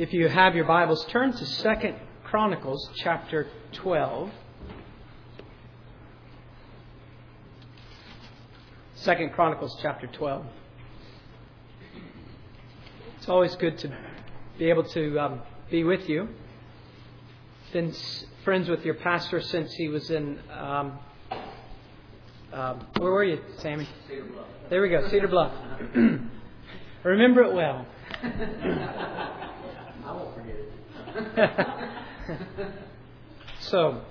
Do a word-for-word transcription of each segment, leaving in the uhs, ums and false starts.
If you have your Bibles, turn to Second Chronicles chapter twelve. Second Chronicles chapter twelve. It's always good to be able to um, be with you. Been s- friends with your pastor since he was in. Um, um, where were you, Sammy? Cedar Bluff. There we go, Cedar Bluff. I remember it well. I won't forget it. So,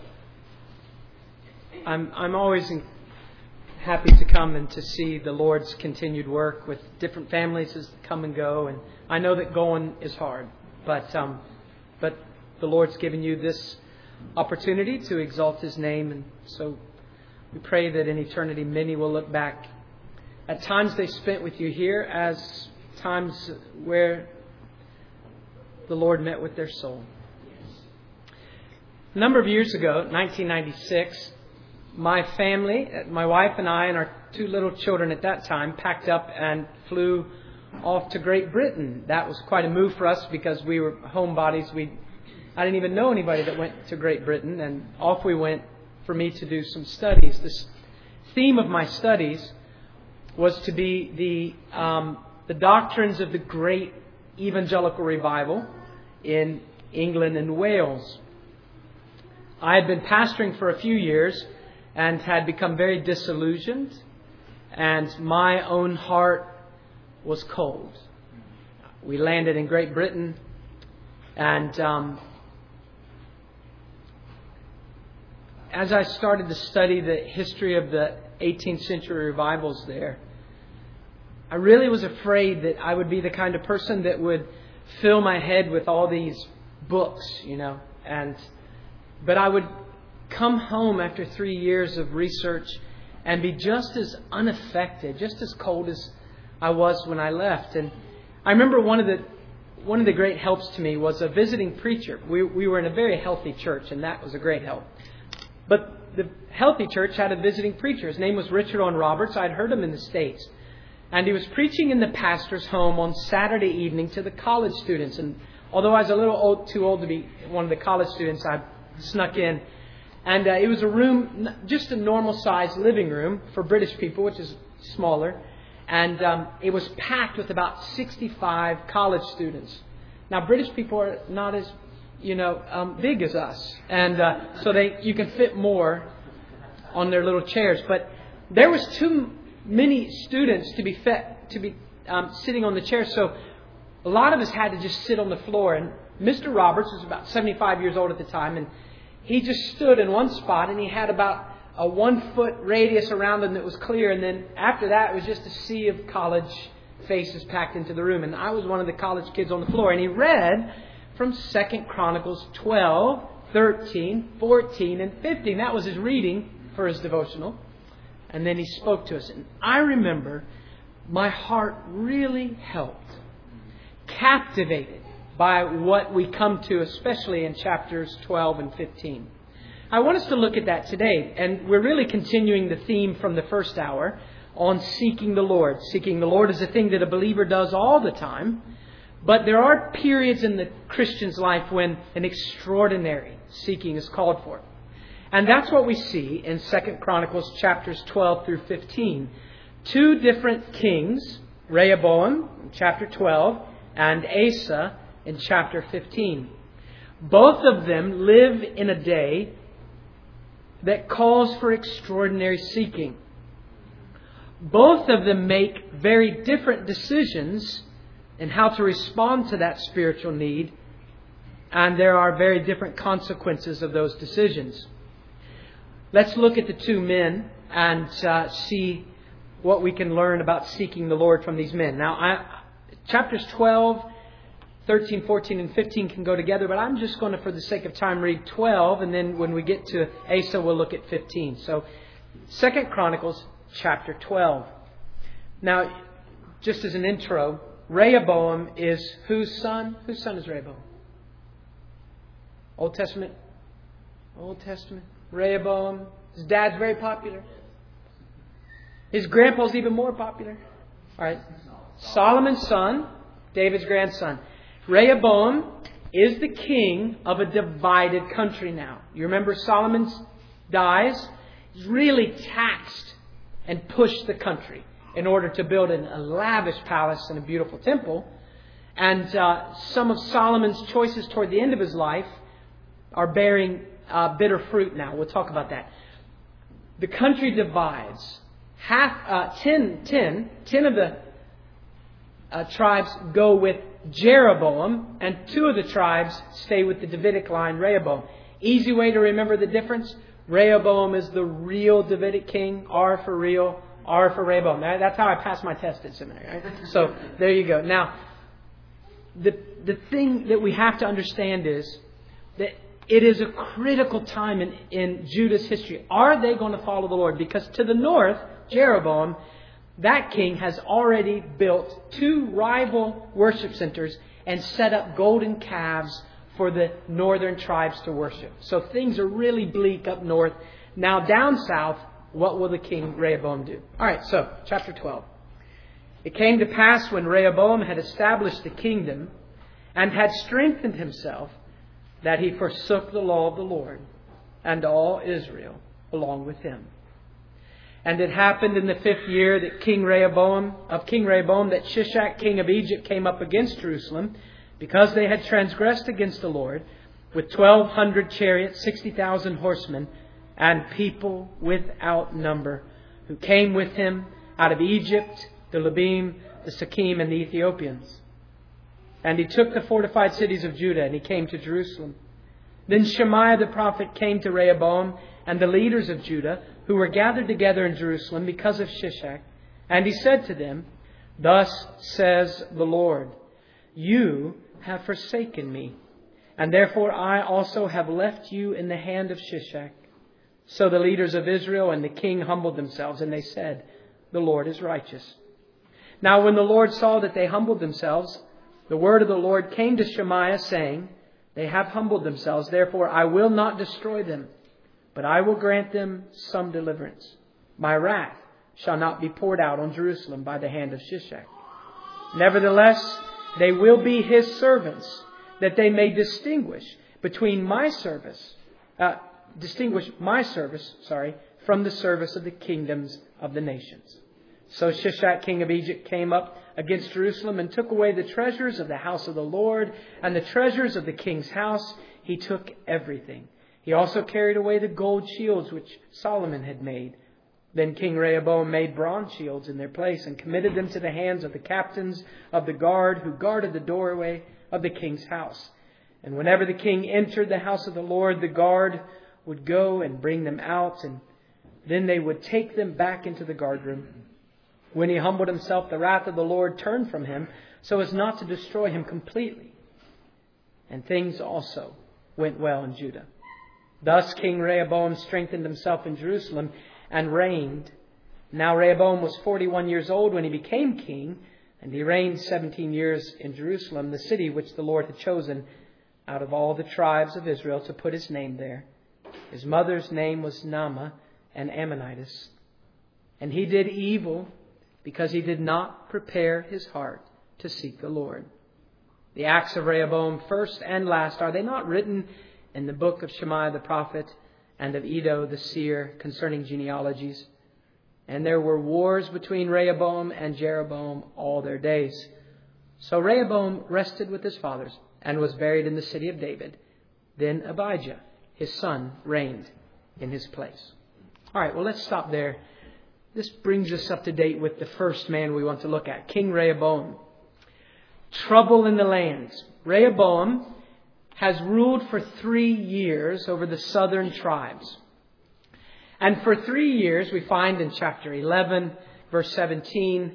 I'm I'm always in, happy to come and to see the Lord's continued work with different families as they come and go. And I know that going is hard, but um, but the Lord's given you this opportunity to exalt His name, and so we pray that in eternity many will look back at times they spent with you here as times where the Lord met with their soul. A number of years ago, nineteen ninety-six, my family, my wife and I and our two little children at that time packed up and flew off to Great Britain. That was quite a move for us because we were homebodies. We, I didn't even know anybody that went to Great Britain, and off we went for me to do some studies. The theme of my studies was to be the um, the doctrines of the great evangelical revival in England and Wales. I had been pastoring for a few years and had become very disillusioned, and my own heart was cold. We landed in Great Britain, and um, as I started to study the history of the eighteenth century revivals there, I really was afraid that I would be the kind of person that would fill my head with all these books, you know, and but I would come home after three years of research and be just as unaffected, just as cold as I was when I left. And I remember one of the one of the great helps to me was a visiting preacher. We we were in a very healthy church, and that was a great help. But the healthy church had a visiting preacher. His name was Richard Owen Roberts. I'd heard him in the States. And he was preaching in the pastor's home on Saturday evening to the college students. And although I was a little old, too old to be one of the college students, I snuck in. And uh, it was a room, just a normal-sized living room for British people, which is smaller. And um, it was packed with about sixty-five college students. Now, British people are not as, you know, um, big as us. And uh, so they you can fit more on their little chairs. But there was too many students to be fed, to be um, sitting on the chairs. So a lot of us had to just sit on the floor. And Mister Roberts was about seventy-five years old at the time, and he just stood in one spot, and he had about a one-foot radius around him that was clear. And then after that, it was just a sea of college faces packed into the room. And I was one of the college kids on the floor. And he read from Second Chronicles twelve, thirteen, fourteen, and fifteen. That was his reading for his devotional. And then he spoke to us. And I remember my heart really helped, captivated by what we come to, especially in chapters twelve and fifteen. I want us to look at that today. And we're really continuing the theme from the first hour on seeking the Lord. Seeking the Lord is a thing that a believer does all the time. But there are periods in the Christian's life when an extraordinary seeking is called for. And that's what we see in Second Chronicles chapters twelve through fifteen. Two different kings, Rehoboam in chapter twelve and Asa in chapter fifteen. Both of them live in a day that calls for extraordinary seeking. Both of them make very different decisions in how to respond to that spiritual need, and there are very different consequences of those decisions. Let's look at the two men and uh, see what we can learn about seeking the Lord from these men. Now, I, chapters twelve, thirteen, fourteen, and fifteen can go together, but I'm just going to, for the sake of time, read twelve, and then when we get to Asa, we'll look at fifteen. So, Second Chronicles chapter twelve. Now, just as an intro, Rehoboam is whose son? Whose son is Rehoboam? Old Testament? Old Testament? Rehoboam. His dad's very popular. His grandpa's even more popular. All right. Solomon's son, David's grandson. Rehoboam is the king of a divided country now. You remember Solomon dies. He's really taxed and pushed the country in order to build an, a lavish palace and a beautiful temple. And uh, some of Solomon's choices toward the end of his life are bearing uh, bitter fruit now. We'll talk about that. The country divides. Half, uh, ten, ten, ten of the uh, tribes go with Jeroboam, and two of the tribes stay with the Davidic line, Rehoboam. Easy way to remember the difference. Rehoboam is the real Davidic king. R for real. R for Rehoboam. That's how I passed my test at seminary. Right? So there you go. Now, the the thing that we have to understand is that it is a critical time in, in Judah's history. Are they going to follow the Lord? Because to the north, Jeroboam, that king has already built two rival worship centers and set up golden calves for the northern tribes to worship. So things are really bleak up north. Now down south, what will the king Rehoboam do? All right, so chapter twelve. It came to pass when Rehoboam had established the kingdom and had strengthened himself that he forsook the law of the Lord and all Israel along with him. And it happened in the fifth year that King Rehoboam, of King Rehoboam, that Shishak, king of Egypt, came up against Jerusalem, because they had transgressed against the Lord, with twelve hundred chariots, sixty thousand horsemen, and people without number, who came with him out of Egypt, the Lubim, the Sakim, and the Ethiopians. And he took the fortified cities of Judah, and he came to Jerusalem. Then Shemaiah the prophet came to Rehoboam and the leaders of Judah, who were gathered together in Jerusalem because of Shishak. And he said to them, Thus says the Lord, You have forsaken me, and therefore I also have left you in the hand of Shishak. So the leaders of Israel and the king humbled themselves, and they said, The Lord is righteous. Now when the Lord saw that they humbled themselves, the word of the Lord came to Shemaiah, saying, They have humbled themselves, therefore I will not destroy them, but I will grant them some deliverance. My wrath shall not be poured out on Jerusalem by the hand of Shishak. Nevertheless, they will be his servants, that they may distinguish between my service, uh, distinguish my service, sorry, from the service of the kingdoms of the nations. So Shishak, king of Egypt, came up against Jerusalem and took away the treasures of the house of the Lord and the treasures of the king's house. He took everything. He also carried away the gold shields which Solomon had made. Then King Rehoboam made bronze shields in their place and committed them to the hands of the captains of the guard who guarded the doorway of the king's house. And whenever the king entered the house of the Lord, the guard would go and bring them out, and then they would take them back into the guardroom. When he humbled himself, the wrath of the Lord turned from him so as not to destroy him completely. And things also went well in Judah. Thus King Rehoboam strengthened himself in Jerusalem and reigned. Now Rehoboam was forty-one years old when he became king, and he reigned seventeen years in Jerusalem, the city which the Lord had chosen out of all the tribes of Israel to put his name there. His mother's name was Naamah, an Ammonitess. And he did evil because he did not prepare his heart to seek the Lord. The acts of Rehoboam, first and last, are they not written in the book of Shemaiah the prophet and of Iddo the seer concerning genealogies? And there were wars between Rehoboam and Jeroboam all their days. So Rehoboam rested with his fathers and was buried in the city of David. Then Abijah, his son, reigned in his place. All right, well, let's stop there. This brings us up to date with the first man we want to look at, King Rehoboam. Trouble in the land. Rehoboam has ruled for three years over the southern tribes. And for three years, we find in chapter eleven, verse seventeen,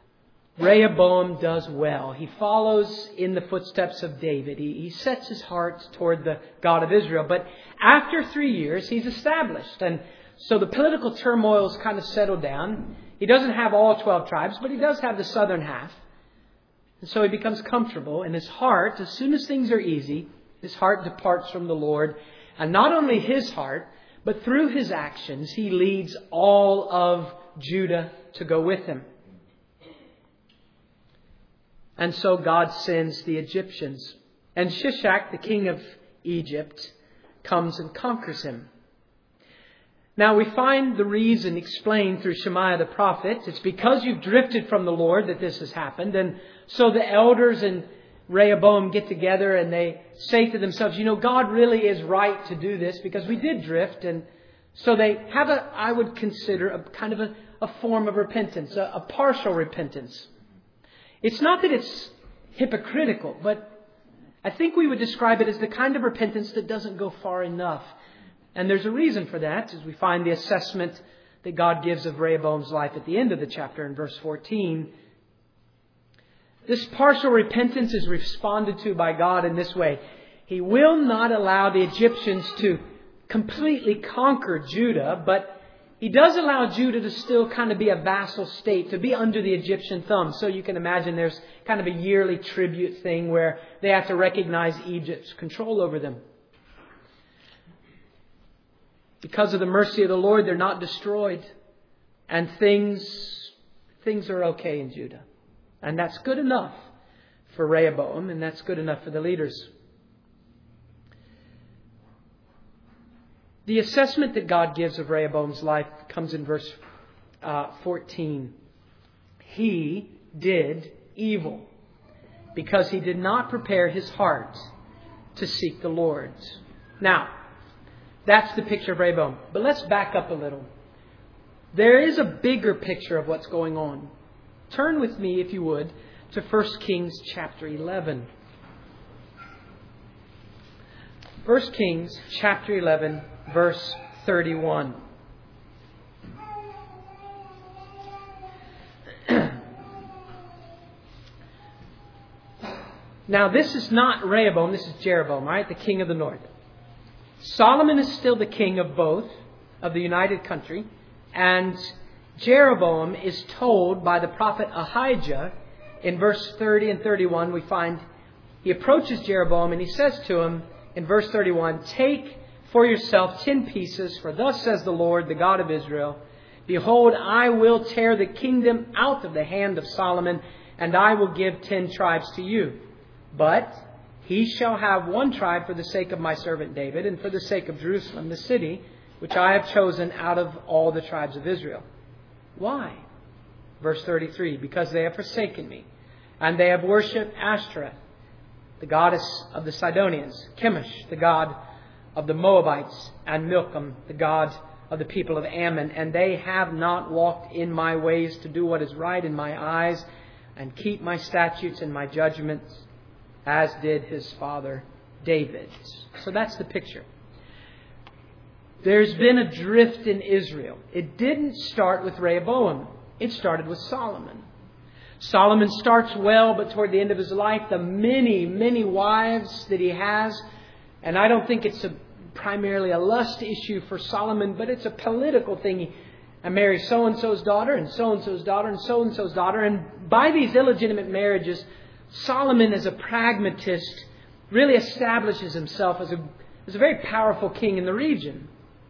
Rehoboam does well. He follows in the footsteps of David. He, he sets his heart toward the God of Israel. But after three years, he's established. And so the political turmoil's kind of settled down. He doesn't have all twelve tribes, but he does have the southern half. And so he becomes comfortable. And his heart, as soon as things are easy, his heart departs from the Lord. And not only his heart, but through his actions, he leads all of Judah to go with him. And so God sends the Egyptians. And Shishak, the king of Egypt, comes and conquers him. Now we find the reason explained through Shemaiah the prophet. It's because you've drifted from the Lord that this has happened. And so the elders and Rehoboam get together and they say to themselves, you know, God really is right to do this because we did drift. And so they have a, I would consider a kind of a, a form of repentance, a, a partial repentance. It's not that it's hypocritical, but I think we would describe it as the kind of repentance that doesn't go far enough. And there's a reason for that, as we find the assessment that God gives of Rehoboam's life at the end of the chapter in verse fourteen. This partial repentance is responded to by God in this way. He will not allow the Egyptians to completely conquer Judah, but He does allow Judah to still kind of be a vassal state, to be under the Egyptian thumb. So you can imagine there's kind of a yearly tribute thing where they have to recognize Egypt's control over them. Because of the mercy of the Lord, they're not destroyed. And things, things are okay in Judah. And that's good enough for Rehoboam, and that's good enough for the leaders. The assessment that God gives of Rehoboam's life comes in verse uh, fourteen. He did evil because he did not prepare his heart to seek the Lord. Now, that's the picture of Rehoboam. But let's back up a little. There is a bigger picture of what's going on. Turn with me, if you would, to First Kings chapter eleven. First Kings chapter eleven, verse thirty-one. Now, this is not Rehoboam, this is Jeroboam, right? The king of the north. Solomon is still the king of both, of the united country. And Jeroboam is told by the prophet Ahijah, in verse thirty and thirty-one, we find he approaches Jeroboam and he says to him, in verse thirty-one, "Take for yourself ten pieces, for thus says the Lord, the God of Israel, Behold, I will tear the kingdom out of the hand of Solomon, and I will give ten tribes to you. But he shall have one tribe for the sake of my servant David, and for the sake of Jerusalem, the city, which I have chosen out of all the tribes of Israel." Why? Verse thirty-three, "Because they have forsaken me, and they have worshipped Ashtoreth, the goddess of the Sidonians, Chemosh, the god of the Moabites, and Milcom, the god of the people of Ammon. And they have not walked in my ways to do what is right in my eyes, and keep my statutes and my judgments, as did his father David." So that's the picture. There's been a drift in Israel. It didn't start with Rehoboam. It started with Solomon. Solomon starts well, but toward the end of his life, the many, many wives that he has, and I don't think it's a primarily a lust issue for Solomon, but it's a political thing. He I marries so-and-so's daughter, and so-and-so's daughter, and so-and-so's daughter. And by these illegitimate marriages, Solomon, as a pragmatist, really establishes himself as a, as a very powerful king in the region.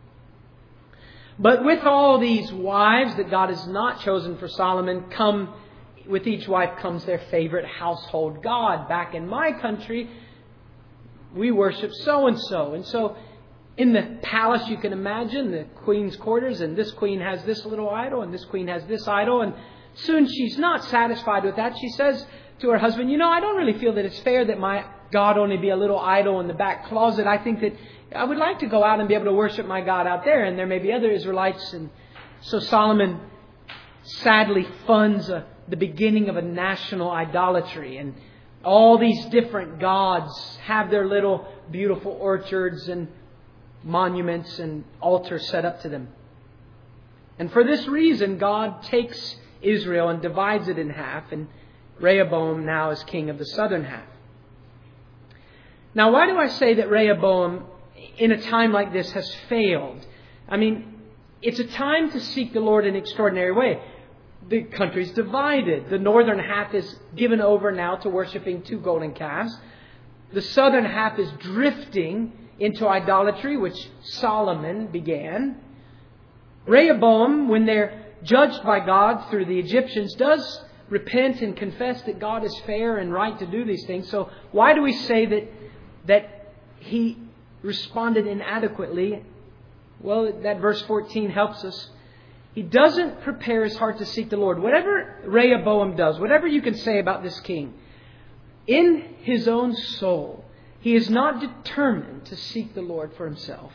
But with all these wives that God has not chosen for Solomon, come with each wife comes their favorite household god. Back in my country, we worship so-and-so. And so in the palace, you can imagine the queen's quarters, and this queen has this little idol, and this queen has this idol. And soon she's not satisfied with that. She says to her husband, "You know, I don't really feel that it's fair that my God only be a little idol in the back closet. I think that I would like to go out and be able to worship my God out there, and there may be other Israelites." And so Solomon sadly funds a, the beginning of a national idolatry. And all these different gods have their little beautiful orchards and monuments and altars set up to them. And for this reason, God takes Israel and divides it in half, and Rehoboam now is king of the southern half. Now, why do I say that Rehoboam, in a time like this, has failed? I mean, it's a time to seek the Lord in an extraordinary way. The country's divided. The northern half is given over now to worshiping two golden calves. The southern half is drifting into idolatry, which Solomon began. Rehoboam, when they're judged by God through the Egyptians, does repent and confess that God is fair and right to do these things. So why do we say that that he responded inadequately? Well, that verse fourteen helps us. He doesn't prepare his heart to seek the Lord. Whatever Rehoboam does, whatever you can say about this king, in his own soul, he is not determined to seek the Lord for himself.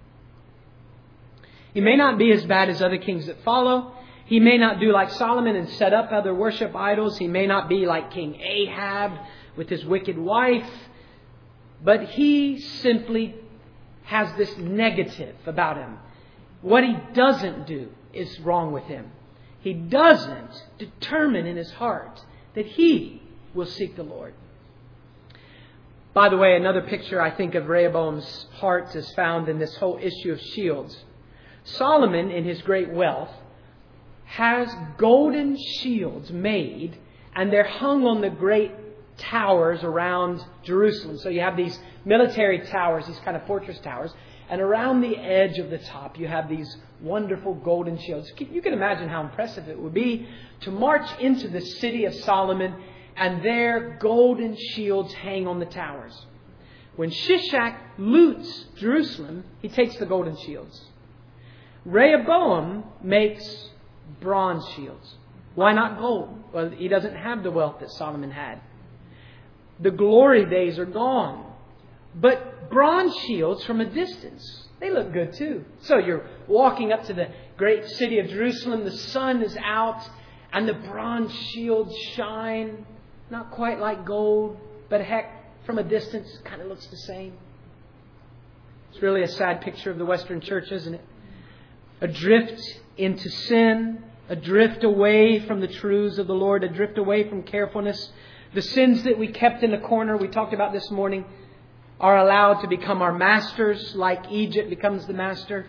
He may not be as bad as other kings that follow. He may not do like Solomon and set up other worship idols. He may not be like King Ahab with his wicked wife. But he simply has this negative about him. What he doesn't do is wrong with him. He doesn't determine in his heart that he will seek the Lord. By the way, another picture I think of Rehoboam's heart is found in this whole issue of shields. Solomon, in his great wealth, has golden shields made, and they're hung on the great towers around Jerusalem. So you have these military towers, these kind of fortress towers, and around the edge of the top you have these wonderful golden shields. You can imagine how impressive it would be to march into the city of Solomon and their golden shields hang on the towers. When Shishak loots Jerusalem, he takes the golden shields. Rehoboam makes bronze shields. Why not gold? Well, he doesn't have the wealth that Solomon had. The glory days are gone. But bronze shields from a distance, they look good too. So you're walking up to the great city of Jerusalem. The sun is out and the bronze shields shine. Not quite like gold, but heck, from a distance, it kind of looks the same. It's really a sad picture of the Western church, isn't it? Adrift into sin, adrift away from the truths of the Lord, adrift away from carefulness. The sins that we kept in the corner, we talked about this morning, are allowed to become our masters, like Egypt becomes the master.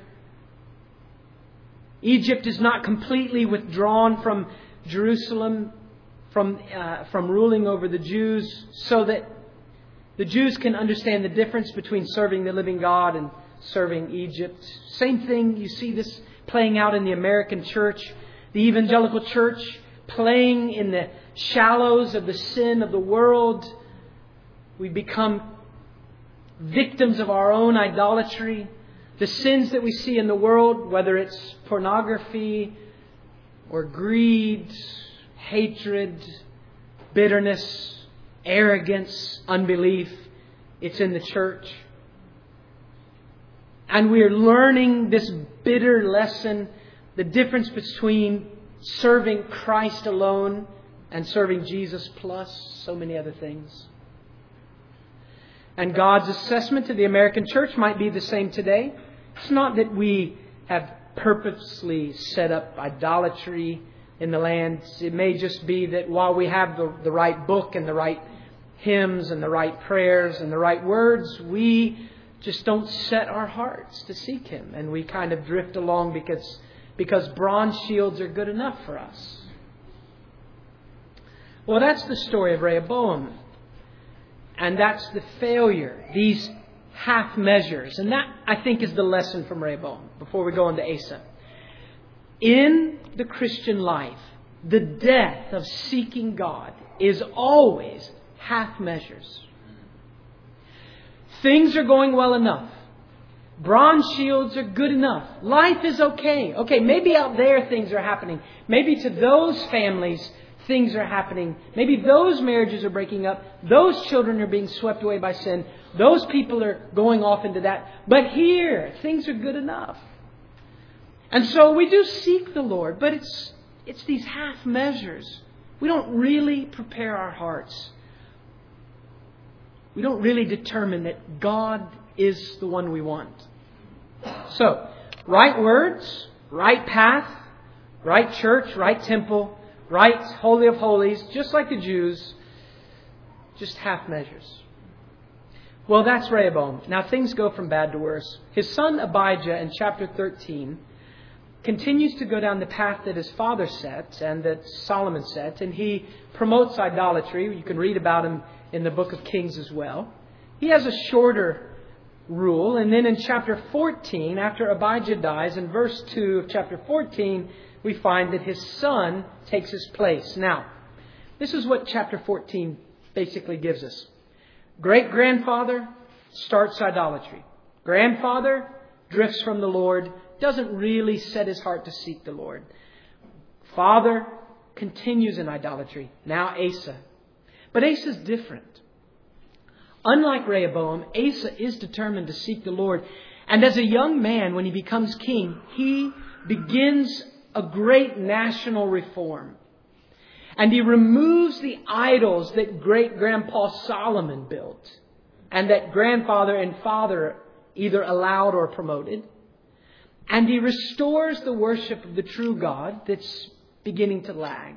Egypt is not completely withdrawn from Jerusalem, from uh, from ruling over the Jews, so that the Jews can understand the difference between serving the living God and serving Egypt. Same thing, you see this playing out in the American church, the evangelical church, playing in the shallows of the sin of the world. We become victims of our own idolatry. The sins that we see in the world, whether it's pornography or greed, hatred, bitterness, arrogance, unbelief, it's in the church. And we're learning this bitter lesson, the difference between serving Christ alone and serving Jesus plus so many other things. And God's assessment to the American church might be the same today. It's not that we have purposely set up idolatry in the land. It may just be that while we have the, the right book and the right hymns and the right prayers and the right words, we just don't set our hearts to seek Him. And we kind of drift along because, because bronze shields are good enough for us. Well, that's the story of Rehoboam. And that's the failure, these half measures. And that, I think, is the lesson from Rehoboam before we go on to Asa. In the Christian life, the death of seeking God is always half measures. Things are going well enough. Bronze shields are good enough. Life is okay. Okay, maybe out there things are happening. Maybe to those families things are happening. Maybe those marriages are breaking up. Those children are being swept away by sin. Those people are going off into that. But here, things are good enough. And so we do seek the Lord, but it's it's these half measures. We don't really prepare our hearts. We don't really determine that God is the one we want. So, right words, right path, right church, right temple, right Holy of Holies, just like the Jews, just half measures. Well, that's Rehoboam. Now things go from bad to worse. His son Abijah in chapter thirteen continues to go down the path that his father set and that Solomon set, and he promotes idolatry. You can read about him in the book of Kings as well. He has a shorter rule, and then in chapter fourteen, after Abijah dies, in verse two of chapter fourteen, we find that his son takes his place. Now, This is what chapter fourteen basically gives us. Great-grandfather starts idolatry. Grandfather drifts from the Lord, doesn't really set his heart to seek the Lord. Father continues in idolatry. Now Asa. But Asa is different. Unlike Rehoboam, Asa is determined to seek the Lord. And as a young man, when he becomes king, he begins a great national reform. And he removes the idols that great-grandpa Solomon built and that grandfather and father either allowed or promoted. And he restores the worship of the true God that's beginning to lag.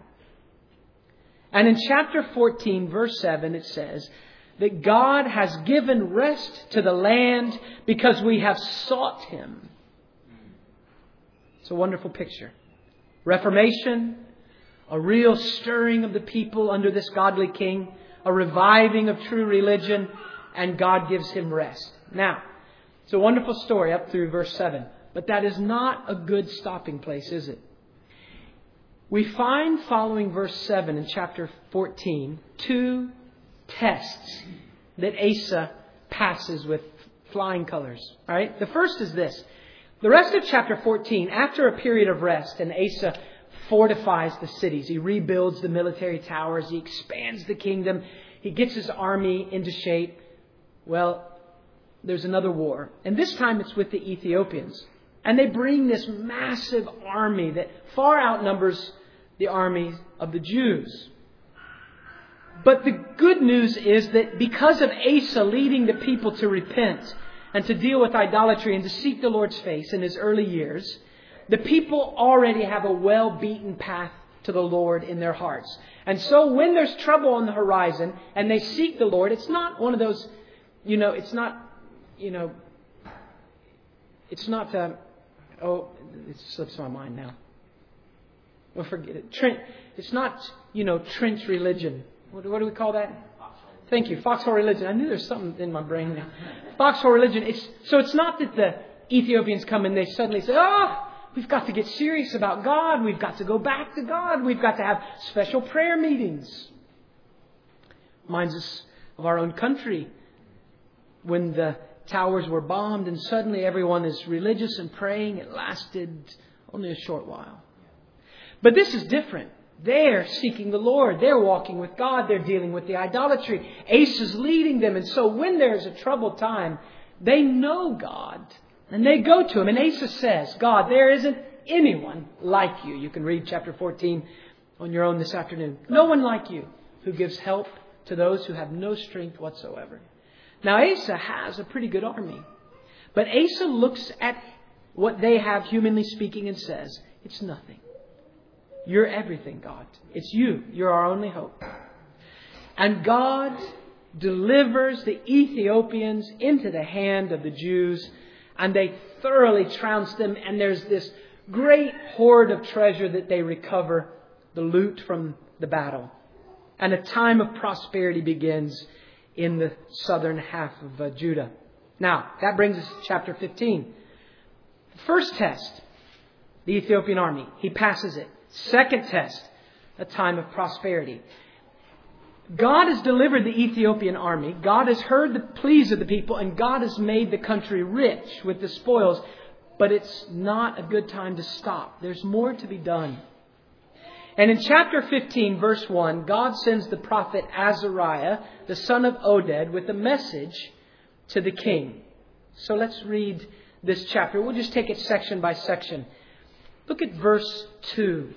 And in chapter fourteen, verse seven, it says that God has given rest to the land because we have sought Him. It's a wonderful picture. Reformation, a real stirring of the people under this godly king, a reviving of true religion, and God gives him rest. Now, it's a wonderful story up through verse seven, but that is not a good stopping place, is it? We find following verse seven in chapter fourteen, two tests that Asa passes with flying colors. All right? The first is this. The rest of chapter fourteen, after a period of rest, and Asa fortifies the cities. He rebuilds the military towers. He expands the kingdom. He gets his army into shape. Well, there's another war. And this time it's with the Ethiopians. And they bring this massive army that far outnumbers the army of the Jews. But the good news is that because of Asa leading the people to repent and to deal with idolatry and to seek the Lord's face in his early years, the people already have a well-beaten path to the Lord in their hearts. And so when there's trouble on the horizon and they seek the Lord, it's not one of those, you know, it's not, you know, it's not, uh, oh, it slips my mind now. Well, forget it. Trent, it's not, you know, trench religion. What, what do we call that? Thank you. Foxhole religion. I knew there's something in my brain now. Foxhole religion. It's, so it's not that the Ethiopians come and they suddenly say, oh, we've got to get serious about God. We've got to go back to God. We've got to have special prayer meetings. Reminds us of our own country when the towers were bombed and suddenly everyone is religious and praying. It lasted only a short while. But this is different. They're seeking the Lord. They're walking with God. They're dealing with the idolatry. Asa's leading them. And so when there's a troubled time, they know God. And they go to Him. And Asa says, God, there isn't anyone like you. You can read chapter fourteen on your own this afternoon. No one like you who gives help to those who have no strength whatsoever. Now Asa has a pretty good army. But Asa looks at what they have, humanly speaking, and says, it's nothing. You're everything, God. It's you. You're our only hope. And God delivers the Ethiopians into the hand of the Jews, and they thoroughly trounce them, and there's this great hoard of treasure that they recover, the loot from the battle. And a time of prosperity begins in the southern half of uh, Judah. Now, that brings us to chapter fifteen. First test, the Ethiopian army. He passes it. Second test, a time of prosperity. God has delivered the Ethiopian army. God has heard the pleas of the people, and God has made the country rich with the spoils. But it's not a good time to stop. There's more to be done. And in chapter fifteen, verse one, God sends the prophet Azariah, the son of Oded, with a message to the king. So let's read this chapter. We'll just take it section by section. Look at verse two.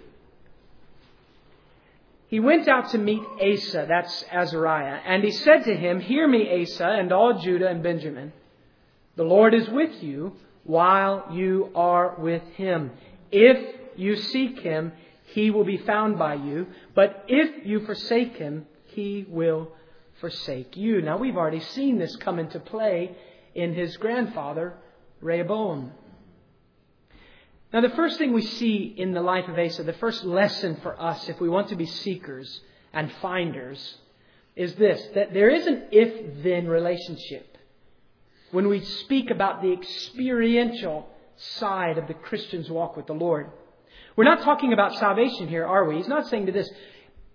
He went out to meet Asa, that's Azariah, and he said to him, hear me, Asa, and all Judah and Benjamin. The Lord is with you while you are with Him. If you seek Him, He will be found by you. But if you forsake Him, He will forsake you. Now, we've already seen this come into play in his grandfather, Rehoboam. Now, the first thing we see in the life of Asa, the first lesson for us if we want to be seekers and finders, is this, that there is an if-then relationship when we speak about the experiential side of the Christian's walk with the Lord. We're not talking about salvation here, are we? He's not saying to this,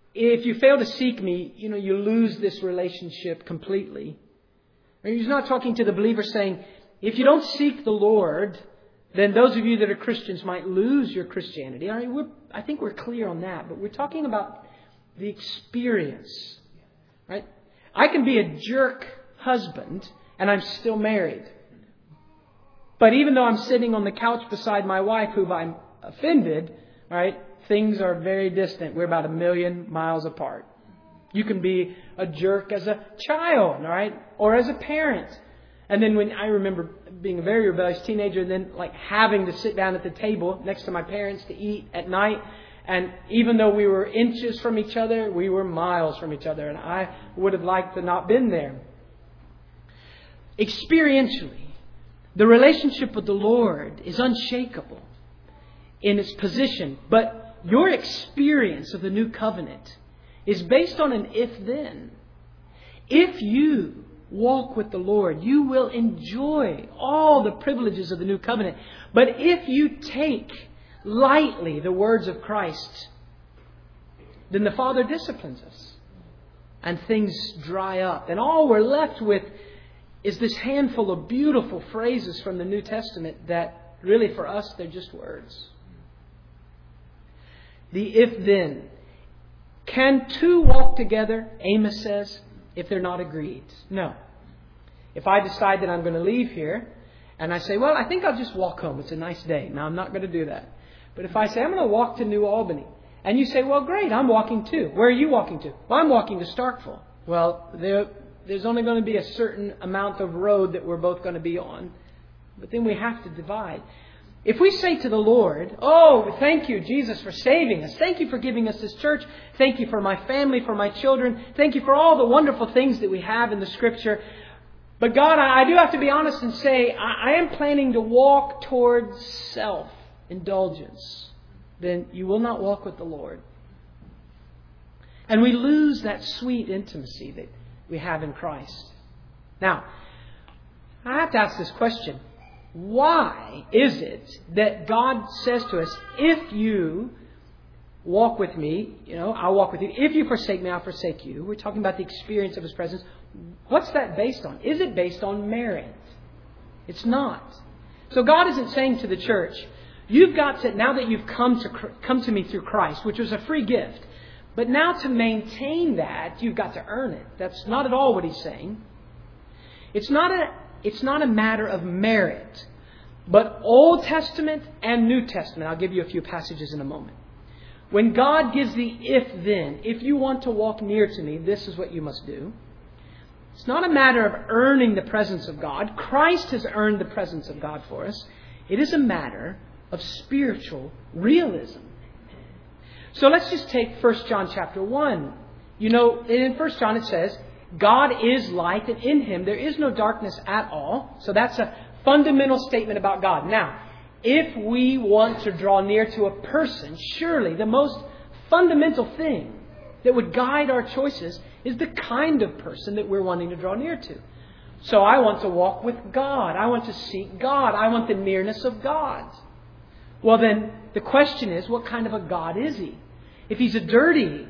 if you fail to seek me, you know, you lose this relationship completely. He's not talking to the believer saying, if you don't seek the Lord, then those of you that are Christians might lose your Christianity. I mean, we're, I think we're clear on that. But we're talking about the experience. Right? I can be a jerk husband and I'm still married. But even though I'm sitting on the couch beside my wife who I'm offended, right, things are very distant. We're about a million miles apart. You can be a jerk as a child, right? Or as a parent. And then when I remember being a very rebellious teenager and then like having to sit down at the table next to my parents to eat at night. And even though we were inches from each other, we were miles from each other. And I would have liked to not been there. Experientially, the relationship with the Lord is unshakable in its position. But your experience of the new covenant is based on an if-then. If you walk with the Lord, you will enjoy all the privileges of the new covenant. But if you take lightly the words of Christ, then the Father disciplines us and things dry up. And all we're left with is this handful of beautiful phrases from the New Testament that really for us, they're just words. The if-then. Can two walk together, Amos says, if they're not agreed? No. If I decide that I'm going to leave here and I say, well, I think I'll just walk home. It's a nice day. Now, I'm not going to do that. But if I say, I'm going to walk to New Albany, and you say, well, great, I'm walking too. Where are you walking to? Well, I'm walking to Starkville. Well, there, there's only going to be a certain amount of road that we're both going to be on. But then we have to divide. If we say to the Lord, oh, thank you, Jesus, for saving us. Thank you for giving us this church. Thank you for my family, for my children. Thank you for all the wonderful things that we have in the Scripture. But God, I do have to be honest and say, I am planning to walk towards self-indulgence. Then you will not walk with the Lord. And we lose that sweet intimacy that we have in Christ. Now, I have to ask this question. Why is it that God says to us, if you walk with me, you know, I'll walk with you. If you forsake me, I'll forsake you. We're talking about the experience of His presence. What's that based on? Is it based on merit? It's not. So God isn't saying to the church, you've got to, now that you've come to come to me through Christ, which was a free gift, but now to maintain that, you've got to earn it. That's not at all what He's saying. It's not a It's not a matter of merit, but Old Testament and New Testament. I'll give you a few passages in a moment. When God gives the if-then, if you want to walk near to me, this is what you must do. It's not a matter of earning the presence of God. Christ has earned the presence of God for us. It is a matter of spiritual realism. So let's just take First John chapter one. You know, in First John it says, God is light, and in Him there is no darkness at all. So that's a fundamental statement about God. Now, if we want to draw near to a person, surely the most fundamental thing that would guide our choices is the kind of person that we're wanting to draw near to. So I want to walk with God. I want to seek God. I want the nearness of God. Well, then the question is, what kind of a God is He? If He's a dirty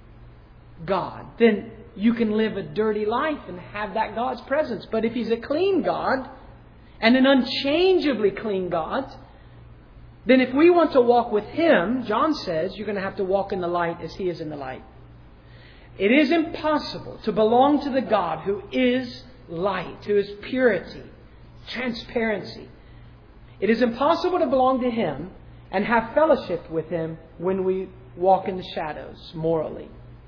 God, then you can live a dirty life and have that God's presence. But if He's a clean God and an unchangeably clean God, then if we want to walk with Him, John says, you're going to have to walk in the light as He is in the light. It is impossible to belong to the God who is light, who is purity, transparency. It is impossible to belong to Him and have fellowship with Him when we walk in the shadows morally.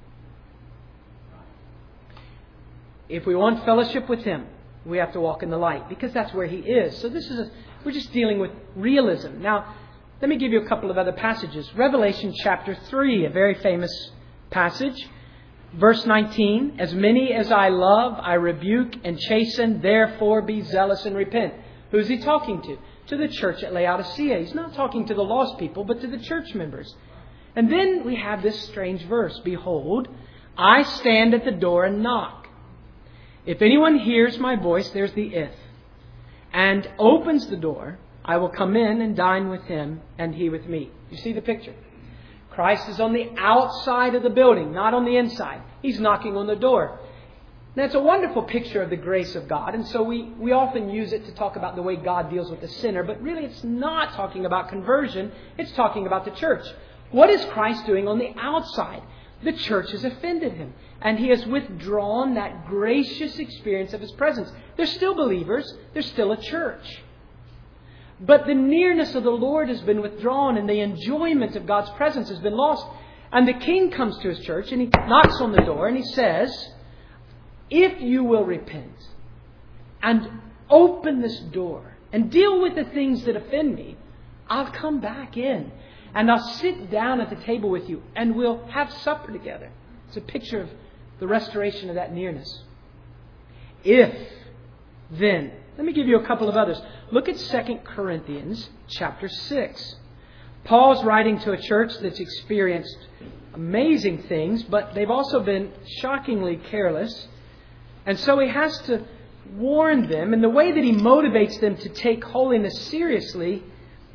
If we want fellowship with Him, we have to walk in the light because that's where He is. So this is a, we're just dealing with realism. Now, let me give you a couple of other passages. Revelation chapter three, a very famous passage. Verse nineteen, as many as I love, I rebuke and chasten, therefore be zealous and repent. Who's He talking to? To the church at Laodicea. He's not talking to the lost people, but to the church members. And then we have this strange verse. Behold, I stand at the door and knock. If anyone hears my voice, there's the if, and opens the door, I will come in and dine with him and he with me. You see the picture? Christ is on the outside of the building, not on the inside. He's knocking on the door. That's a wonderful picture of the grace of God. And so we, we often use it to talk about the way God deals with the sinner. But really it's not talking about conversion. It's talking about the church. What is Christ doing on the outside? The church has offended Him. And He has withdrawn that gracious experience of His presence. They're still believers. They're still a church. But the nearness of the Lord has been withdrawn and the enjoyment of God's presence has been lost. And the King comes to His church and He knocks on the door and He says, if you will repent and open this door and deal with the things that offend me, I'll come back in and I'll sit down at the table with you and we'll have supper together. It's a picture of the restoration of that nearness. If, then, let me give you a couple of others. Look at Second Corinthians chapter six. Paul's writing to a church that's experienced amazing things, but they've also been shockingly careless. And so he has to warn them. And the way that he motivates them to take holiness seriously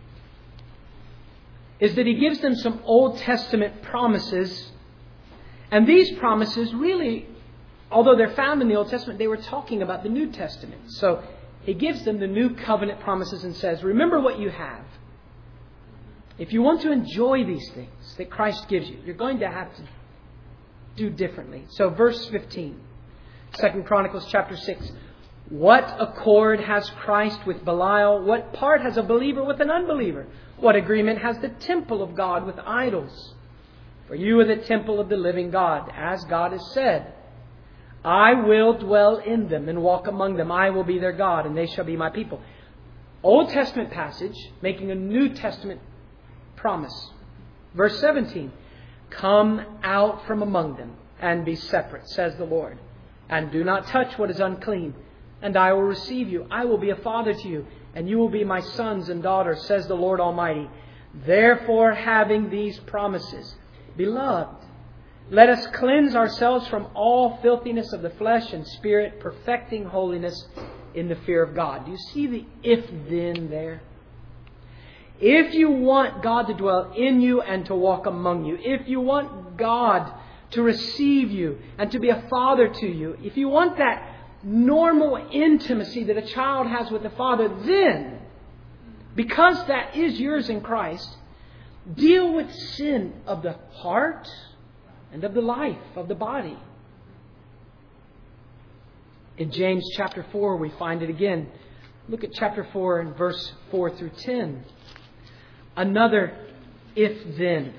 is that he gives them some Old Testament promises. And these promises really, although they're found in the Old Testament, they were talking about the New Testament. So he gives them the new covenant promises and says, remember what you have. If you want to enjoy these things that Christ gives you, you're going to have to do differently. So verse fifteen, Second Chronicles chapter six. What accord has Christ with Belial? What part has a believer with an unbeliever? What agreement has the temple of God with idols? For you are the temple of the living God, as God has said, I will dwell in them and walk among them. I will be their God, and they shall be my people. Old Testament passage making a New Testament promise. Verse seventeen. Come out from among them and be separate, says the Lord. And do not touch what is unclean. And I will receive you. I will be a father to you. And you will be my sons and daughters, says the Lord Almighty. Therefore, having these promises, beloved, let us cleanse ourselves from all filthiness of the flesh and spirit, perfecting holiness in the fear of God. Do you see the if-then there? If you want God to dwell in you and to walk among you, if you want God to receive you and to be a father to you, if you want that normal intimacy that a child has with the Father, then, because that is yours in Christ, deal with sin of the heart and of the life, of the body. In James chapter four, we find it again. Look at chapter four and verse four through ten. Another if-then.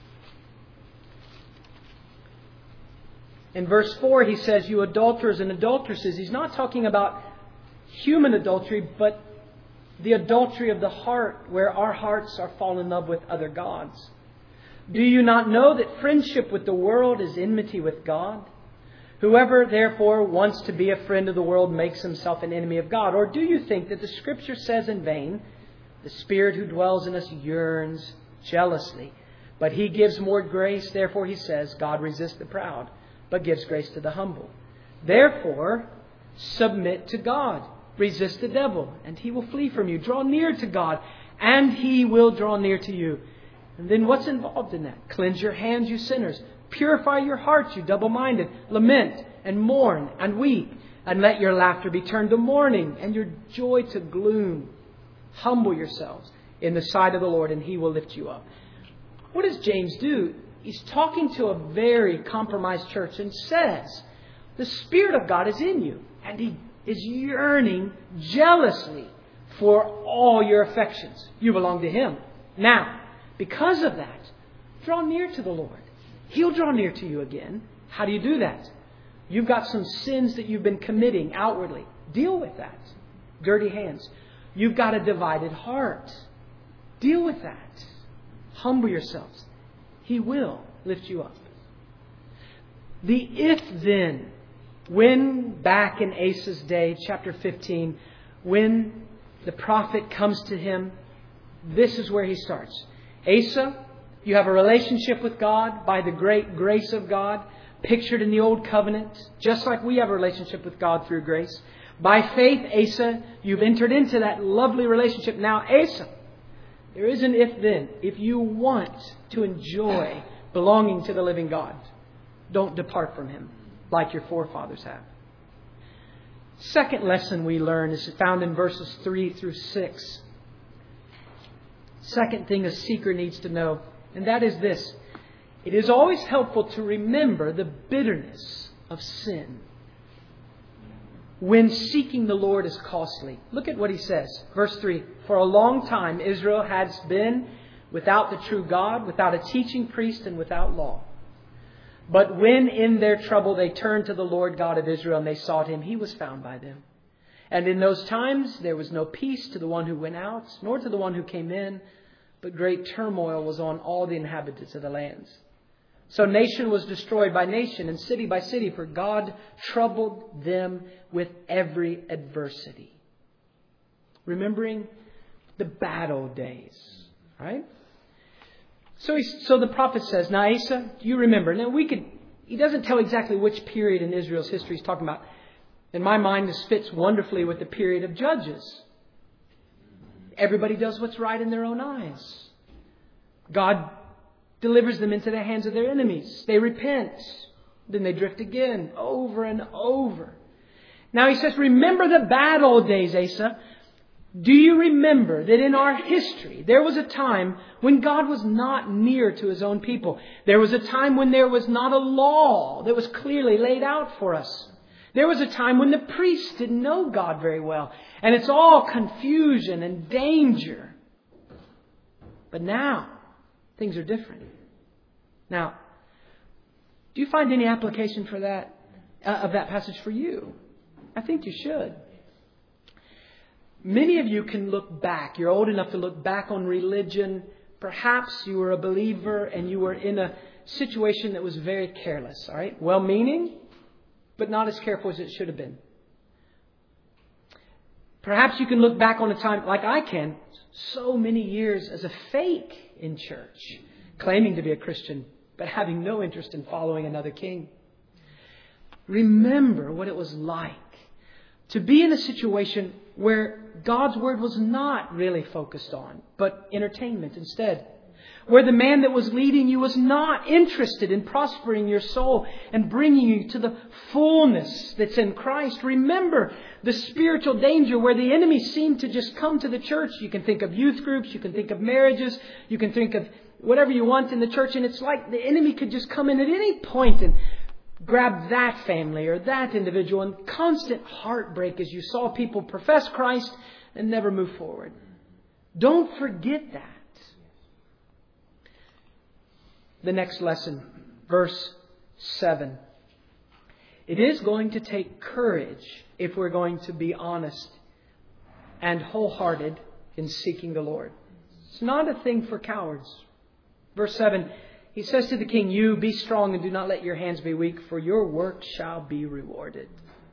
In verse four, he says, you adulterers and adulteresses. He's not talking about human adultery, but the adultery of the heart, where our hearts are fallen in love with other gods. Do you not know that friendship with the world is enmity with God? Whoever, therefore, wants to be a friend of the world makes himself an enemy of God. Or do you think that the Scripture says in vain, the Spirit who dwells in us yearns jealously, but He gives more grace. Therefore, He says, God resists the proud, but gives grace to the humble. Therefore, submit to God. Resist the devil, and he will flee from you. Draw near to God, and He will draw near to you. And then what's involved in that? Cleanse your hands, you sinners. Purify your hearts, you double-minded. Lament and mourn and weep, and let your laughter be turned to mourning and your joy to gloom. Humble yourselves in the sight of the Lord, and He will lift you up. What does James do? He's talking to a very compromised church and says, the Spirit of God is in you, and He is yearning jealously for all your affections. You belong to Him. Now, because of that, draw near to the Lord. He'll draw near to you again. How do you do that? You've got some sins that you've been committing outwardly. Deal with that. Dirty hands. You've got a divided heart. Deal with that. Humble yourselves. He will lift you up. The if-then. When back in Asa's day, chapter fifteen, when the prophet comes to him, this is where he starts. Asa, you have a relationship with God by the great grace of God, pictured in the Old Covenant, just like we have a relationship with God through grace. By faith, Asa, you've entered into that lovely relationship. Now, Asa, There is an if then. If you want to enjoy belonging to the living God, don't depart from Him like your forefathers have. Second lesson we learn is found in verses three through six. Second thing a seeker needs to know, and that is this. It is always helpful to remember the bitterness of sin when seeking the Lord is costly. Look at what he says. Verse three. For a long time Israel has been without the true God, without a teaching priest, and without law. But when in their trouble they turned to the Lord God of Israel and they sought Him, He was found by them. And in those times there was no peace to the one who went out, nor to the one who came in, but great turmoil was on all the inhabitants of the lands. So nation was destroyed by nation and city by city, for God troubled them with every adversity. Remembering the battle days, right? So he, so the prophet says, now Asa, do you remember? Now we could, he doesn't tell exactly which period in Israel's history he's talking about. In my mind, this fits wonderfully with the period of Judges. Everybody does what's right in their own eyes. God delivers them into the hands of their enemies. They repent. Then they drift again, over and over. Now he says, remember the battle days, Asa. Do you remember that in our history, there was a time when God was not near to His own people? There was a time when there was not a law that was clearly laid out for us. There was a time when the priests didn't know God very well. And it's all confusion and danger. But now, things are different. Now, do you find any application for that, uh, of that passage for you? I think you should. Many of you can look back. You're old enough to look back on religion. Perhaps you were a believer and you were in a situation that was very careless. All right, well-meaning, but not as careful as it should have been. Perhaps you can look back on a time, like I can, so many years as a fake in church, claiming to be a Christian, but having no interest in following another king. Remember what it was like to be in a situation where God's Word was not really focused on, but entertainment instead. Where the man that was leading you was not interested in prospering your soul and bringing you to the fullness that's in Christ. Remember the spiritual danger where the enemy seemed to just come to the church. You can think of youth groups, you can think of marriages, you can think of whatever you want in the church. And it's like the enemy could just come in at any point and grab that family or that individual, and constant heartbreak as you saw people profess Christ and never move forward. Don't forget that. The next lesson, verse seven. It is going to take courage if we're going to be honest and wholehearted in seeking the Lord. It's not a thing for cowards. Verse seven. He says to the king, you be strong and do not let your hands be weak, for your work shall be rewarded.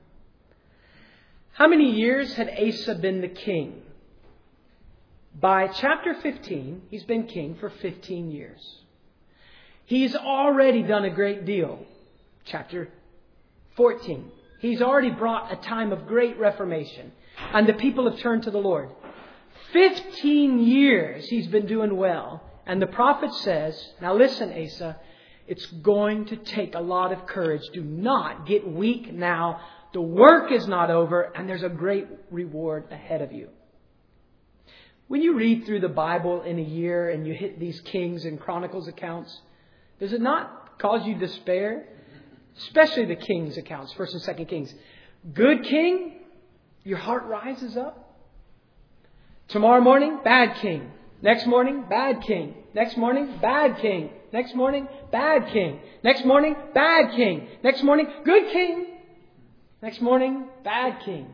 How many years had Asa been the king? By chapter fifteen, he's been king for fifteen years. He's already done a great deal. Chapter fourteen. He's already brought a time of great reformation, and the people have turned to the Lord. Fifteen years he's been doing well. And the prophet says, now listen, Asa, it's going to take a lot of courage. Do not get weak now. The work is not over, and there's a great reward ahead of you. When you read through the Bible in a year and you hit these Kings and Chronicles accounts, does it not cause you despair? Especially the Kings accounts, First and Second Kings. Good king, your heart rises up. Tomorrow morning, bad king. Next morning, bad king. Next morning, bad king. Next morning, bad king. Next morning, bad king. Next morning, good king. Next morning, bad king.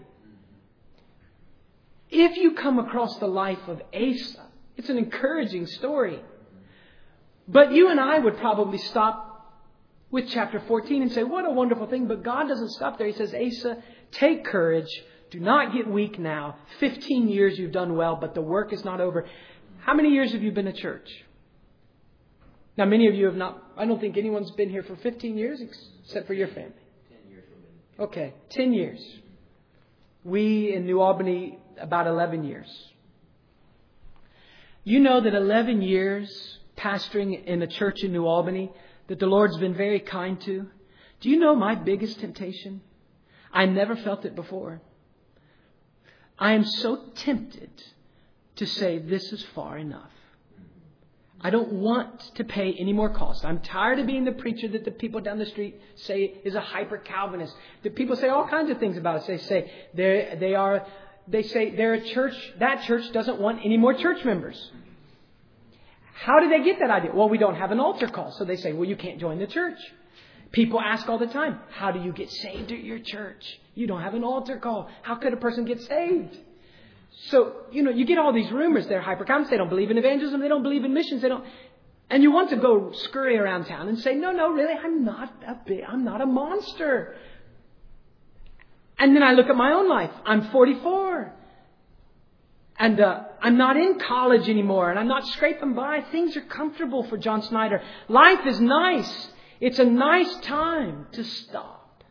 If you come across the life of Asa, it's an encouraging story. But you and I would probably stop with chapter fourteen and say, what a wonderful thing. But God doesn't stop there. He says, Asa, take courage. Do not get weak now. Fifteen years you've done well, but the work is not over. How many years have you been at church? Now, many of you have not. I don't think anyone's been here for fifteen years except for your family. Ten years. Okay, ten years. We in New Albany, about eleven years. You know that eleven years pastoring in a church in New Albany that the Lord's been very kind to. Do you know my biggest temptation? I never felt it before. I am so tempted to say this is far enough. I don't want to pay any more cost. I'm tired of being the preacher that the people down the street say is a hyper Calvinist. The people say all kinds of things about us. They say they they are. They say they're a church. That church doesn't want any more church members. How did they get that idea? Well, we don't have an altar call, so they say, well, you can't join the church. People ask all the time, how do you get saved at your church? You don't have an altar call. How could a person get saved? So, you know, you get all these rumors. They're hyper-Calvinists. They don't believe in evangelism. They don't believe in missions. They don't. And you want to go scurry around town and say, no, no, really, I'm not a big, I'm not a monster. And then I look at my own life. I'm forty-four. And uh, I'm not in college anymore. And I'm not scraping by. Things are comfortable for John Snyder. Life is nice. It's a nice time to stop.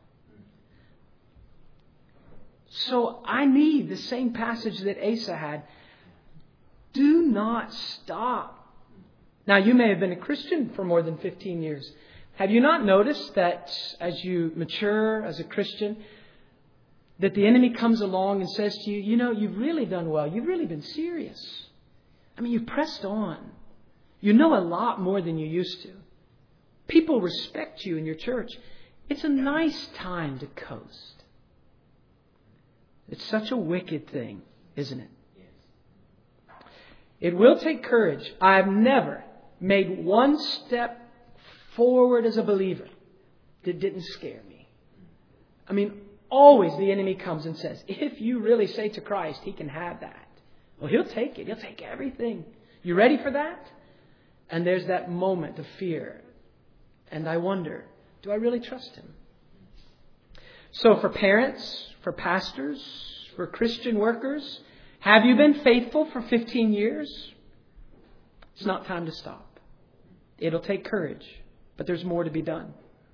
So I need the same passage that Asa had. Do not stop. Now, you may have been a Christian for more than fifteen years. Have you not noticed that as you mature as a Christian, that the enemy comes along and says to you, you know, you've really done well. You've really been serious. I mean, you've pressed on. You know a lot more than you used to. People respect you in your church. It's a nice time to coast. It's such a wicked thing, isn't it? It will take courage. I've never made one step forward as a believer that didn't scare me. I mean, always the enemy comes and says, if you really say to Christ, he can have that. Well, he'll take it. He'll take everything. You ready for that? And there's that moment of fear. And I wonder, do I really trust him? So for parents, for pastors, for Christian workers, have you been faithful for fifteen years? It's not time to stop. It'll take courage, but there's more to be done.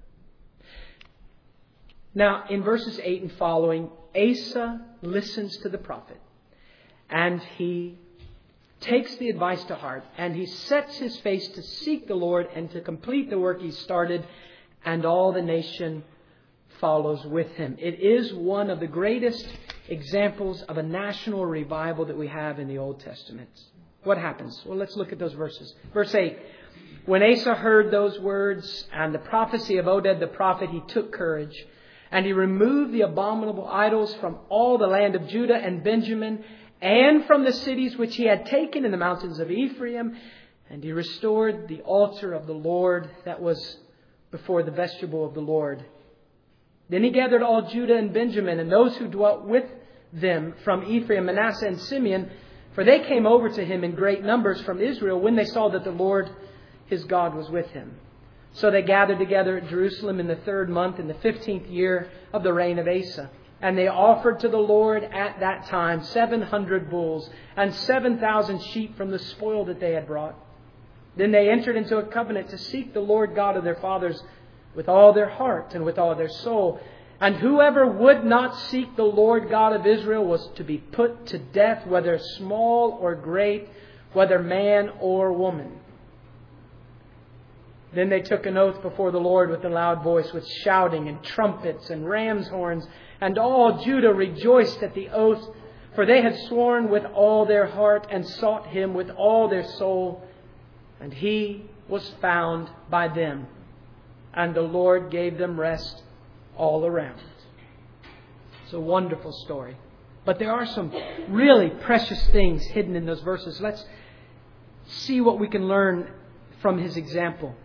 Now, in verses eight and following, Asa listens to the prophet, and he takes the advice to heart, and he sets his face to seek the Lord and to complete the work he started, and all the nation follows with him. It is one of the greatest examples of a national revival that we have in the Old Testament. What happens? Well, let's look at those verses. Verse eight. When Asa heard those words and the prophecy of Oded the prophet, he took courage, and he removed the abominable idols from all the land of Judah and Benjamin, and from the cities which he had taken in the mountains of Ephraim, and he restored the altar of the Lord that was before the vestibule of the Lord. Then he gathered all Judah and Benjamin and those who dwelt with them from Ephraim, Manasseh, and Simeon, for they came over to him in great numbers from Israel when they saw that the Lord his God was with him. So they gathered together at Jerusalem in the third month in the fifteenth year of the reign of Asa. And they offered to the Lord at that time seven hundred bulls and seven thousand sheep from the spoil that they had brought. Then they entered into a covenant to seek the Lord God of their fathers with all their heart and with all their soul. And whoever would not seek the Lord God of Israel was to be put to death, whether small or great, whether man or woman. Then they took an oath before the Lord with a loud voice, with shouting and trumpets and ram's horns. And all Judah rejoiced at the oath, for they had sworn with all their heart and sought him with all their soul. And he was found by them. And the Lord gave them rest all around. It's a wonderful story. But there are some really precious things hidden in those verses. Let's see what we can learn from his example.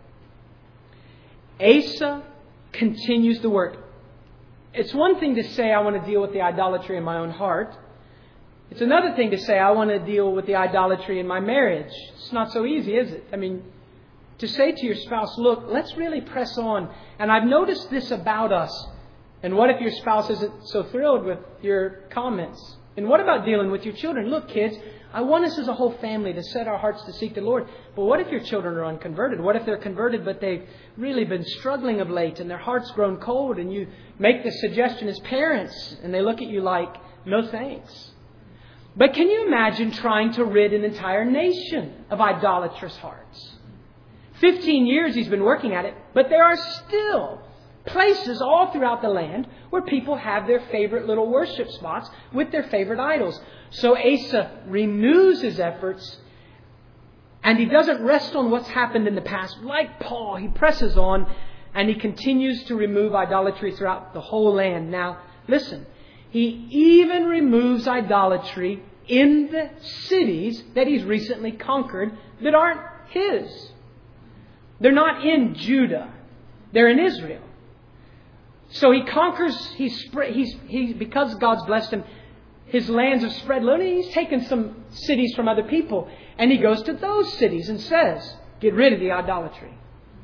Asa continues the work. It's one thing to say, I want to deal with the idolatry in my own heart. It's another thing to say, I want to deal with the idolatry in my marriage. It's not so easy, is it? I mean, to say to your spouse, look, let's really press on. And I've noticed this about us. And what if your spouse isn't so thrilled with your comments? And what about dealing with your children? Look, kids, I want us as a whole family to set our hearts to seek the Lord. But what if your children are unconverted? What if they're converted, but they've really been struggling of late and their heart's grown cold, and you make the suggestion as parents and they look at you like, no thanks. But can you imagine trying to rid an entire nation of idolatrous hearts? Fifteen years he's been working at it, but there are still places all throughout the land where people have their favorite little worship spots with their favorite idols. So Asa renews his efforts, and he doesn't rest on what's happened in the past. Like Paul, he presses on, and he continues to remove idolatry throughout the whole land. Now, listen, he even removes idolatry in the cities that he's recently conquered that aren't his. They're not in Judah. They're in Israel. So he conquers, he's, spread, he's he because God's blessed him, his lands have spread. He's taken some cities from other people, and he goes to those cities and says, get rid of the idolatry.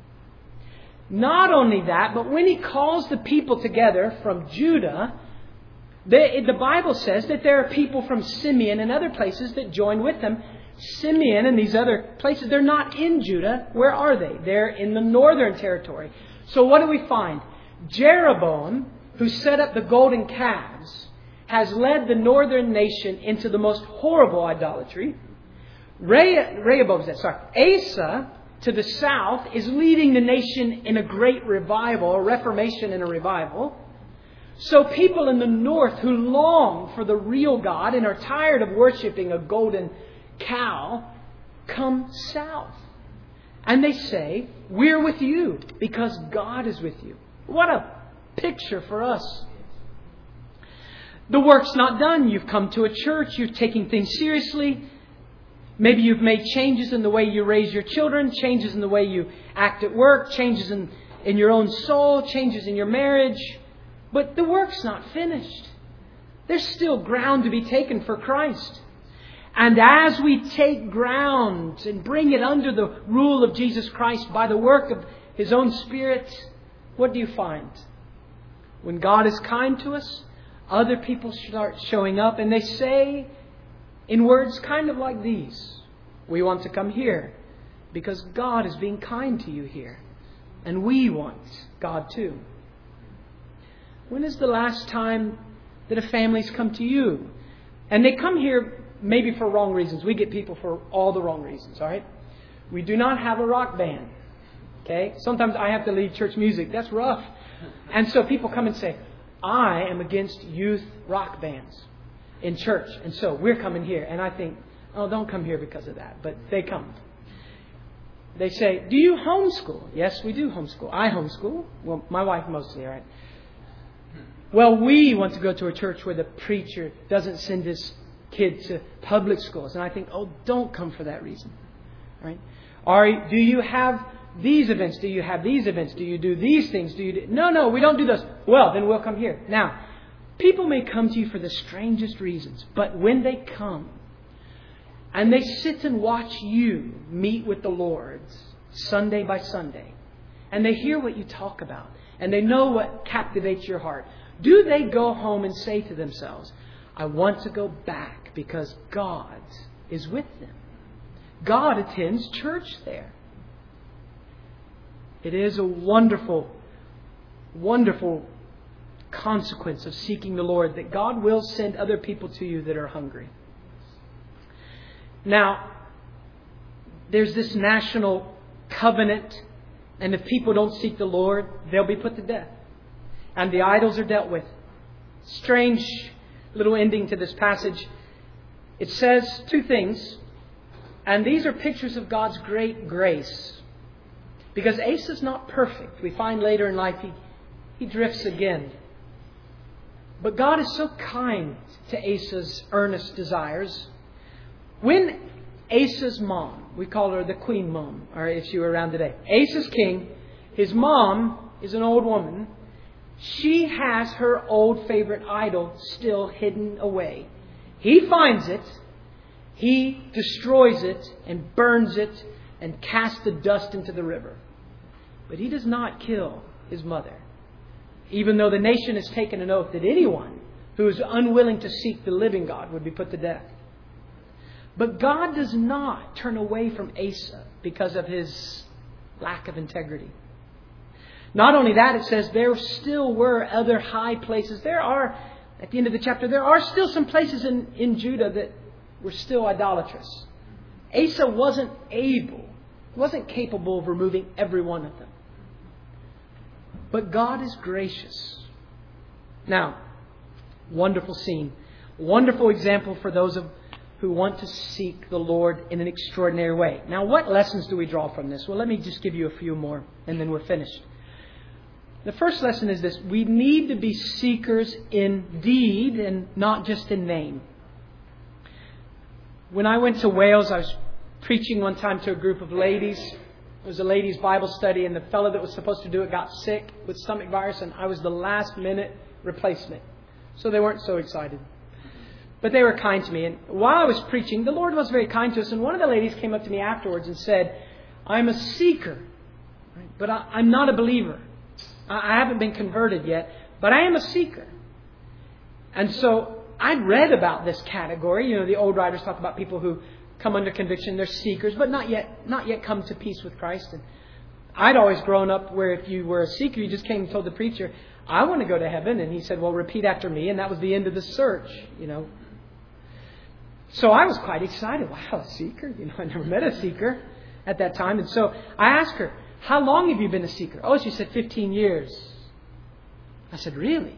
Not only that, but when he calls the people together from Judah, the, the Bible says that there are people from Simeon and other places that join with them. Simeon and these other places, they're not in Judah. Where are they? They're in the northern territory. So what do we find? Jeroboam, who set up the golden calves, has led the northern nation into the most horrible idolatry. Re- Rehoboam, sorry, Asa, to the south, is leading the nation in a great revival, a reformation and a revival. So people in the north who long for the real God and are tired of worshiping a golden cow come south. And they say, we're with you because God is with you. What a picture for us. The work's not done. You've come to a church. You're taking things seriously. Maybe you've made changes in the way you raise your children, changes in the way you act at work, changes in, in your own soul, changes in your marriage. But the work's not finished. There's still ground to be taken for Christ. And as we take ground and bring it under the rule of Jesus Christ by the work of His own Spirit, what do you find? When God is kind to us, other people start showing up and they say in words kind of like these, we want to come here because God is being kind to you here. And we want God too. When is the last time that a family's come to you? And they come here maybe for wrong reasons. We get people for all the wrong reasons, all right? We do not have a rock band. Okay? Sometimes I have to lead church music. That's rough. And so people come and say, I am against youth rock bands in church. And so we're coming here. And I think, oh, don't come here because of that. But they come. They say, do you homeschool? Yes, we do homeschool. I homeschool. Well, my wife mostly, all right? Well, we want to go to a church where the preacher doesn't send his kids to public schools. And I think, oh, don't come for that reason. Right? Or do you have these events? Do you have these events? Do you do these things? Do you do... No, no, we don't do those. Well, then we'll come here. Now, people may come to you for the strangest reasons. But when they come and they sit and watch you meet with the Lord Sunday by Sunday, and they hear what you talk about, and they know what captivates your heart, do they go home and say to themselves, I want to go back because God is with them? God attends church there. It is a wonderful, wonderful consequence of seeking the Lord that God will send other people to you that are hungry. Now, there's this national covenant, and if people don't seek the Lord, they'll be put to death. And the idols are dealt with. Strange little ending to this passage. It says two things. And these are pictures of God's great grace. Because Asa's not perfect. We find later in life he, he drifts again. But God is so kind to Asa's earnest desires. When Asa's mom, we call her the Queen Mom, or if she were around today, Asa's king, his mom is an old woman. She has her old favorite idol still hidden away. He finds it. He destroys it and burns it and casts the dust into the river. But he does not kill his mother. Even though the nation has taken an oath that anyone who is unwilling to seek the living God would be put to death. But God does not turn away from Asa because of his lack of integrity. Not only that, it says there still were other high places. There are at the end of the chapter, there are still some places in, in Judah that were still idolatrous. Asa wasn't able, wasn't capable of removing every one of them. But God is gracious. Now, wonderful scene. Wonderful example for those of who want to seek the Lord in an extraordinary way. Now, what lessons do we draw from this? Well, let me just give you a few more, and then we're finished. The first lesson is this. We need to be seekers in deed and not just in name. When I went to Wales, I was preaching one time to a group of ladies. It was a ladies' Bible study, and the fellow that was supposed to do it got sick with stomach virus, and I was the last minute replacement. So they weren't so excited. But they were kind to me. And while I was preaching, the Lord was very kind to us. And one of the ladies came up to me afterwards and said, I'm a seeker, but I, I'm not a believer. I, I haven't been converted yet, but I am a seeker. And so I'd read about this category. You know, the old writers talk about people who come under conviction. They're seekers, but not yet, not yet come to peace with Christ. And I'd always grown up where if you were a seeker, you just came and told the preacher, I want to go to heaven. And he said, well, repeat after me. And that was the end of the search, you know. So I was quite excited. Wow, a seeker? You know, I never met a seeker at that time. And so I asked her, how long have you been a seeker? Oh, she said fifteen years. I said, really?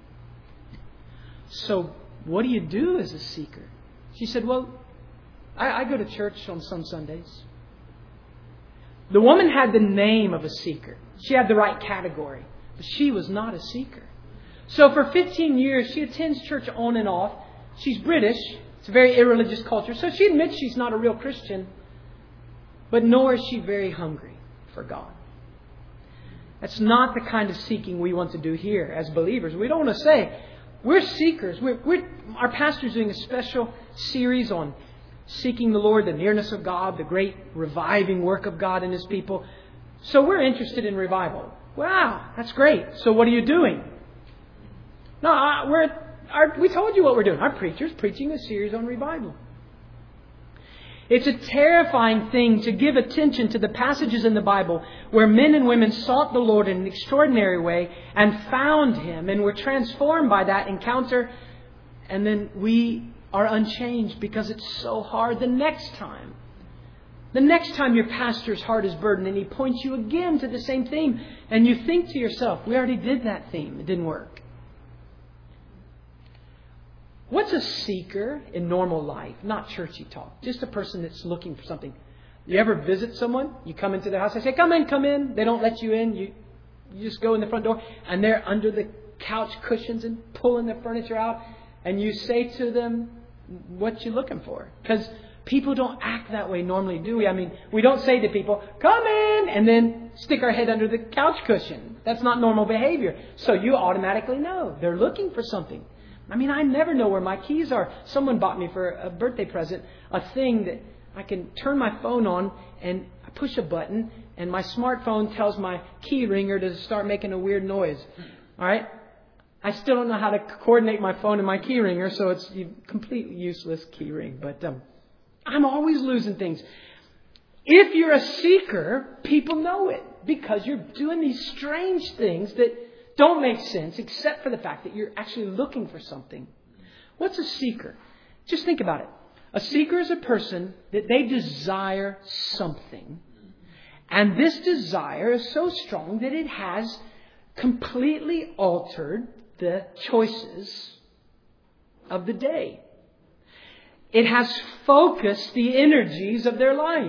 So what do you do as a seeker? She said, well, I, I go to church on some Sundays. The woman had the name of a seeker. She had the right category. But she was not a seeker. So for fifteen years, she attends church on and off. She's British. It's a very irreligious culture. So she admits she's not a real Christian. But nor is she very hungry for God. That's not the kind of seeking we want to do here as believers. We don't want to say, we're seekers. We're, we're, our pastor's doing a special series on seeking the Lord, the nearness of God, the great reviving work of God in His people. So we're interested in revival. Wow, that's great. So what are you doing? No, uh, we're our, we told you what we're doing. Our preacher's preaching a series on revival. It's a terrifying thing to give attention to the passages in the Bible where men and women sought the Lord in an extraordinary way and found Him and were transformed by that encounter. And then we are unchanged because it's so hard the next time. The next time your pastor's heart is burdened and he points you again to the same theme and you think to yourself, we already did that theme. It didn't work. What's a seeker in normal life? Not churchy talk. Just a person that's looking for something. You ever visit someone? You come into their house. They say, come in, come in. They don't let you in. You, you just go in the front door and they're under the couch cushions and pulling the furniture out. And you say to them, what you looking for? Because people don't act that way normally, do we? I mean, we don't say to people, come in, and then stick our head under the couch cushion. That's not normal behavior. So you automatically know they're looking for something. I mean, I never know where my keys are. Someone bought me for a birthday present a thing that I can turn my phone on and I push a button and my smartphone tells my key ringer to start making a weird noise. All right? I still don't know how to coordinate my phone and my key ringer, so it's a completely useless key ring. But um, I'm always losing things. If you're a seeker, people know it because you're doing these strange things that don't make sense except for the fact that you're actually looking for something. What's a seeker? Just think about it. A seeker is a person that they desire something. And this desire is so strong that it has completely altered the choices of the day. It has focused the energies of their life.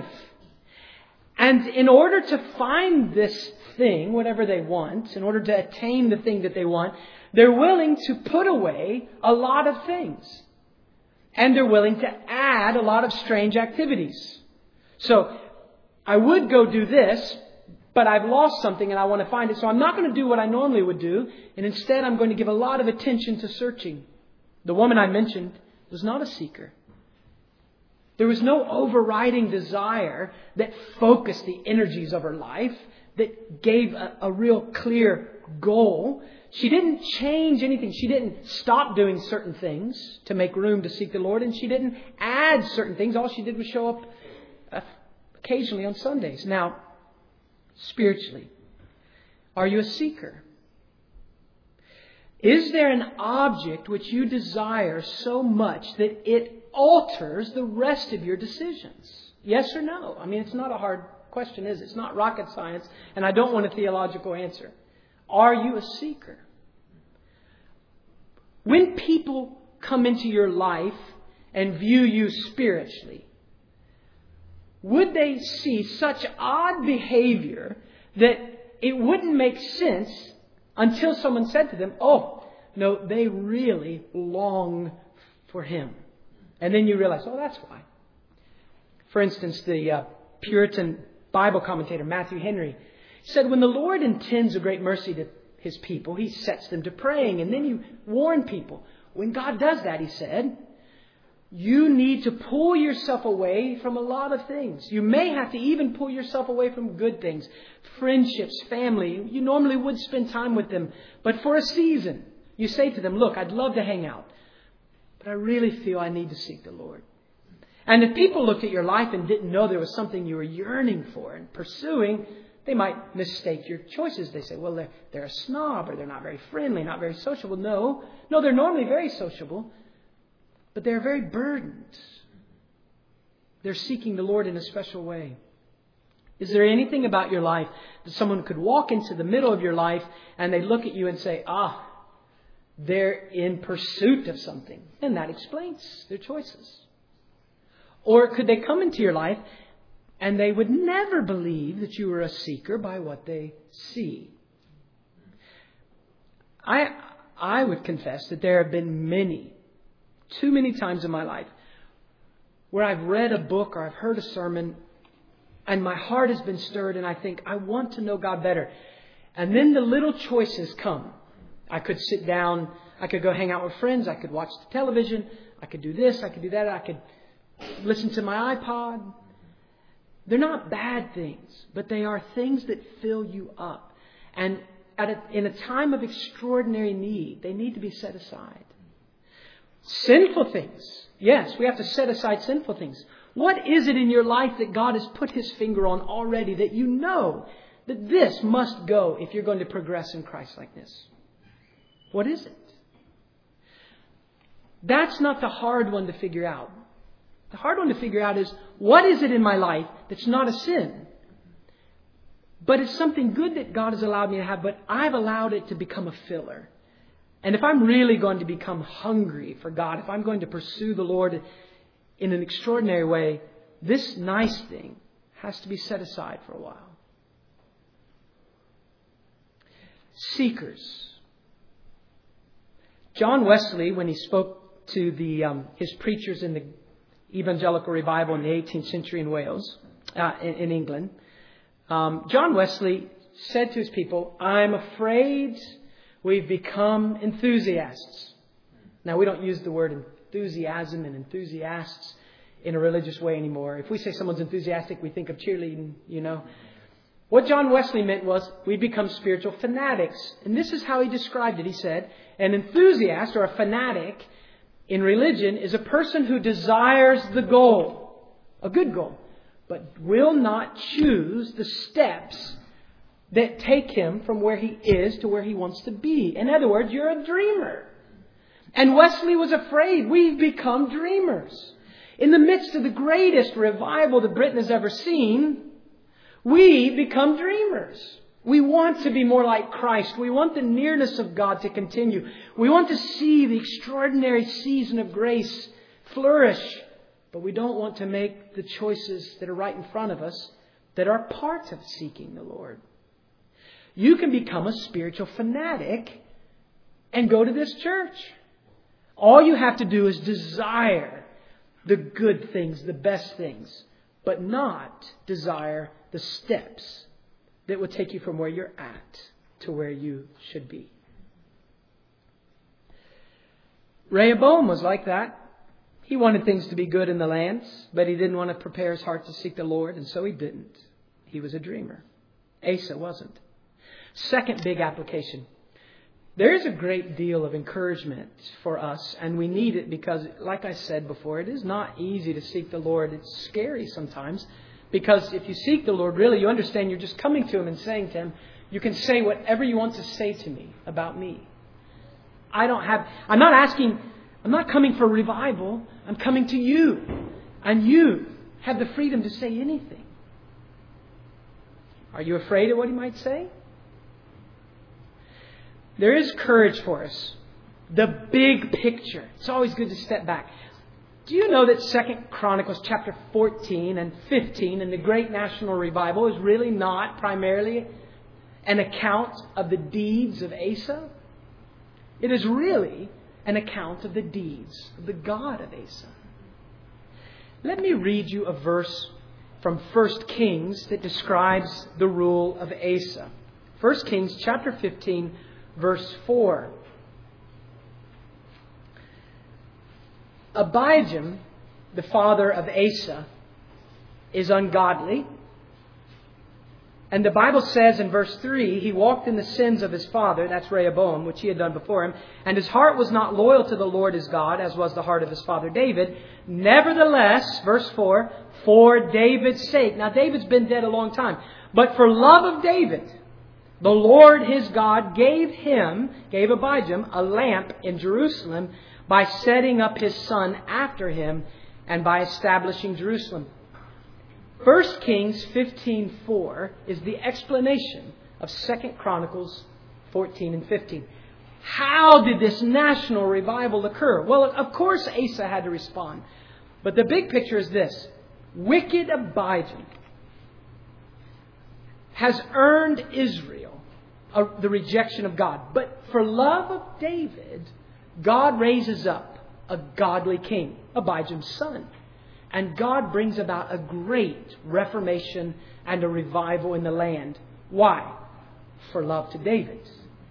And in order to find this thing, whatever they want, in order to attain the thing that they want, they're willing to put away a lot of things. And they're willing to add a lot of strange activities. So, I would go do this, but I've lost something and I want to find it. So I'm not going to do what I normally would do. And instead I'm going to give a lot of attention to searching. The woman I mentioned was not a seeker. There was no overriding desire that focused the energies of her life, that gave a, a real clear goal. She didn't change anything. She didn't stop doing certain things to make room to seek the Lord. And she didn't add certain things. All she did was show up uh, occasionally on Sundays. Now, spiritually, are you a seeker? Is there an object which you desire so much that it alters the rest of your decisions? Yes or no? I mean, it's not a hard question, is it? It's not rocket science, and I don't want a theological answer. Are you a seeker? When people come into your life and view you spiritually, would they see such odd behavior that it wouldn't make sense until someone said to them, oh, no, they really long for Him. And then you realize, oh, that's why. For instance, the uh, Puritan Bible commentator Matthew Henry said, when the Lord intends a great mercy to His people, He sets them to praying. And then you warn people. When God does that, he said, you need to pull yourself away from a lot of things. You may have to even pull yourself away from good things. Friendships, family. You normally would spend time with them. But for a season, you say to them, look, I'd love to hang out, but I really feel I need to seek the Lord. And if people looked at your life and didn't know there was something you were yearning for and pursuing, they might mistake your choices. They say, well, they're, they're a snob, or they're not very friendly, not very sociable. No, no, they're normally very sociable, but they're very burdened. They're seeking the Lord in a special way. Is there anything about your life that someone could walk into the middle of your life and they look at you and say, ah, they're in pursuit of something? And that explains their choices. Or could they come into your life and they would never believe that you were a seeker by what they see? I I would confess that there have been many, too many times in my life where I've read a book or I've heard a sermon and my heart has been stirred and I think, I want to know God better. And then the little choices come. I could sit down, I could go hang out with friends, I could watch the television, I could do this, I could do that, I could listen to my iPod. They're not bad things, but they are things that fill you up. And at a, in a time of extraordinary need, they need to be set aside. Sinful things. Yes, we have to set aside sinful things. What is it in your life that God has put His finger on already that you know that this must go if you're going to progress in Christ-likeness? What is it? That's not the hard one to figure out. The hard one to figure out is, what is it in my life that's not a sin, but it's something good that God has allowed me to have, but I've allowed it to become a filler. And if I'm really going to become hungry for God, if I'm going to pursue the Lord in an extraordinary way, this nice thing has to be set aside for a while. Seekers. John Wesley, when he spoke to the um, his preachers in the Evangelical Revival in the eighteenth century in Wales, uh, in, in England, um, John Wesley said to his people, I'm afraid we've become enthusiasts. Now, we don't use the word enthusiasm and enthusiasts in a religious way anymore. If we say someone's enthusiastic, we think of cheerleading, you know. What John Wesley meant was we become spiritual fanatics. And this is how he described it. He said, an enthusiast or a fanatic in religion is a person who desires the goal, a good goal, but will not choose the steps that take him from where he is to where he wants to be. In other words, you're a dreamer. And Wesley was afraid we've become dreamers. In the midst of the greatest revival that Britain has ever seen, we become dreamers. We want to be more like Christ. We want the nearness of God to continue. We want to see the extraordinary season of grace flourish. But we don't want to make the choices that are right in front of us that are part of seeking the Lord. You can become a spiritual fanatic and go to this church. All you have to do is desire the good things, the best things, but not desire the steps that would take you from where you're at to where you should be. Rehoboam was like that. He wanted things to be good in the land, but he didn't want to prepare his heart to seek the Lord, and so he didn't. He was a dreamer. Asa wasn't. Second big application. There is a great deal of encouragement for us, and we need it because, like I said before, it is not easy to seek the Lord. It's scary sometimes because if you seek the Lord, really, you understand you're just coming to Him and saying to Him, you can say whatever you want to say to me about me. I don't have, I'm not asking, I'm not coming for revival. I'm coming to you. And you have the freedom to say anything. Are you afraid of what He might say? There is courage for us. The big picture. It's always good to step back. Do you know that Second Chronicles chapter fourteen and fifteen in the Great National Revival is really not primarily an account of the deeds of Asa? It is really an account of the deeds of the God of Asa. Let me read you a verse from First Kings that describes the rule of Asa. First Kings chapter fifteen, verse four. Abijam, the father of Asa, is ungodly. And the Bible says in verse three, he walked in the sins of his father, that's Rehoboam, which he had done before him, and his heart was not loyal to the Lord his God, as was the heart of his father David. Nevertheless, verse four, for David's sake. Now David's been dead a long time, but for love of David, the Lord his God gave him, gave Abijam, a lamp in Jerusalem by setting up his son after him and by establishing Jerusalem. First Kings fifteen four is the explanation of Second Chronicles fourteen and fifteen. How did this national revival occur? Well, of course Asa had to respond. But the big picture is this. Wicked Abijam has earned Israel the rejection of God. But for love of David, God raises up a godly king, Abijam's son. And God brings about a great reformation and a revival in the land. Why? For love to David.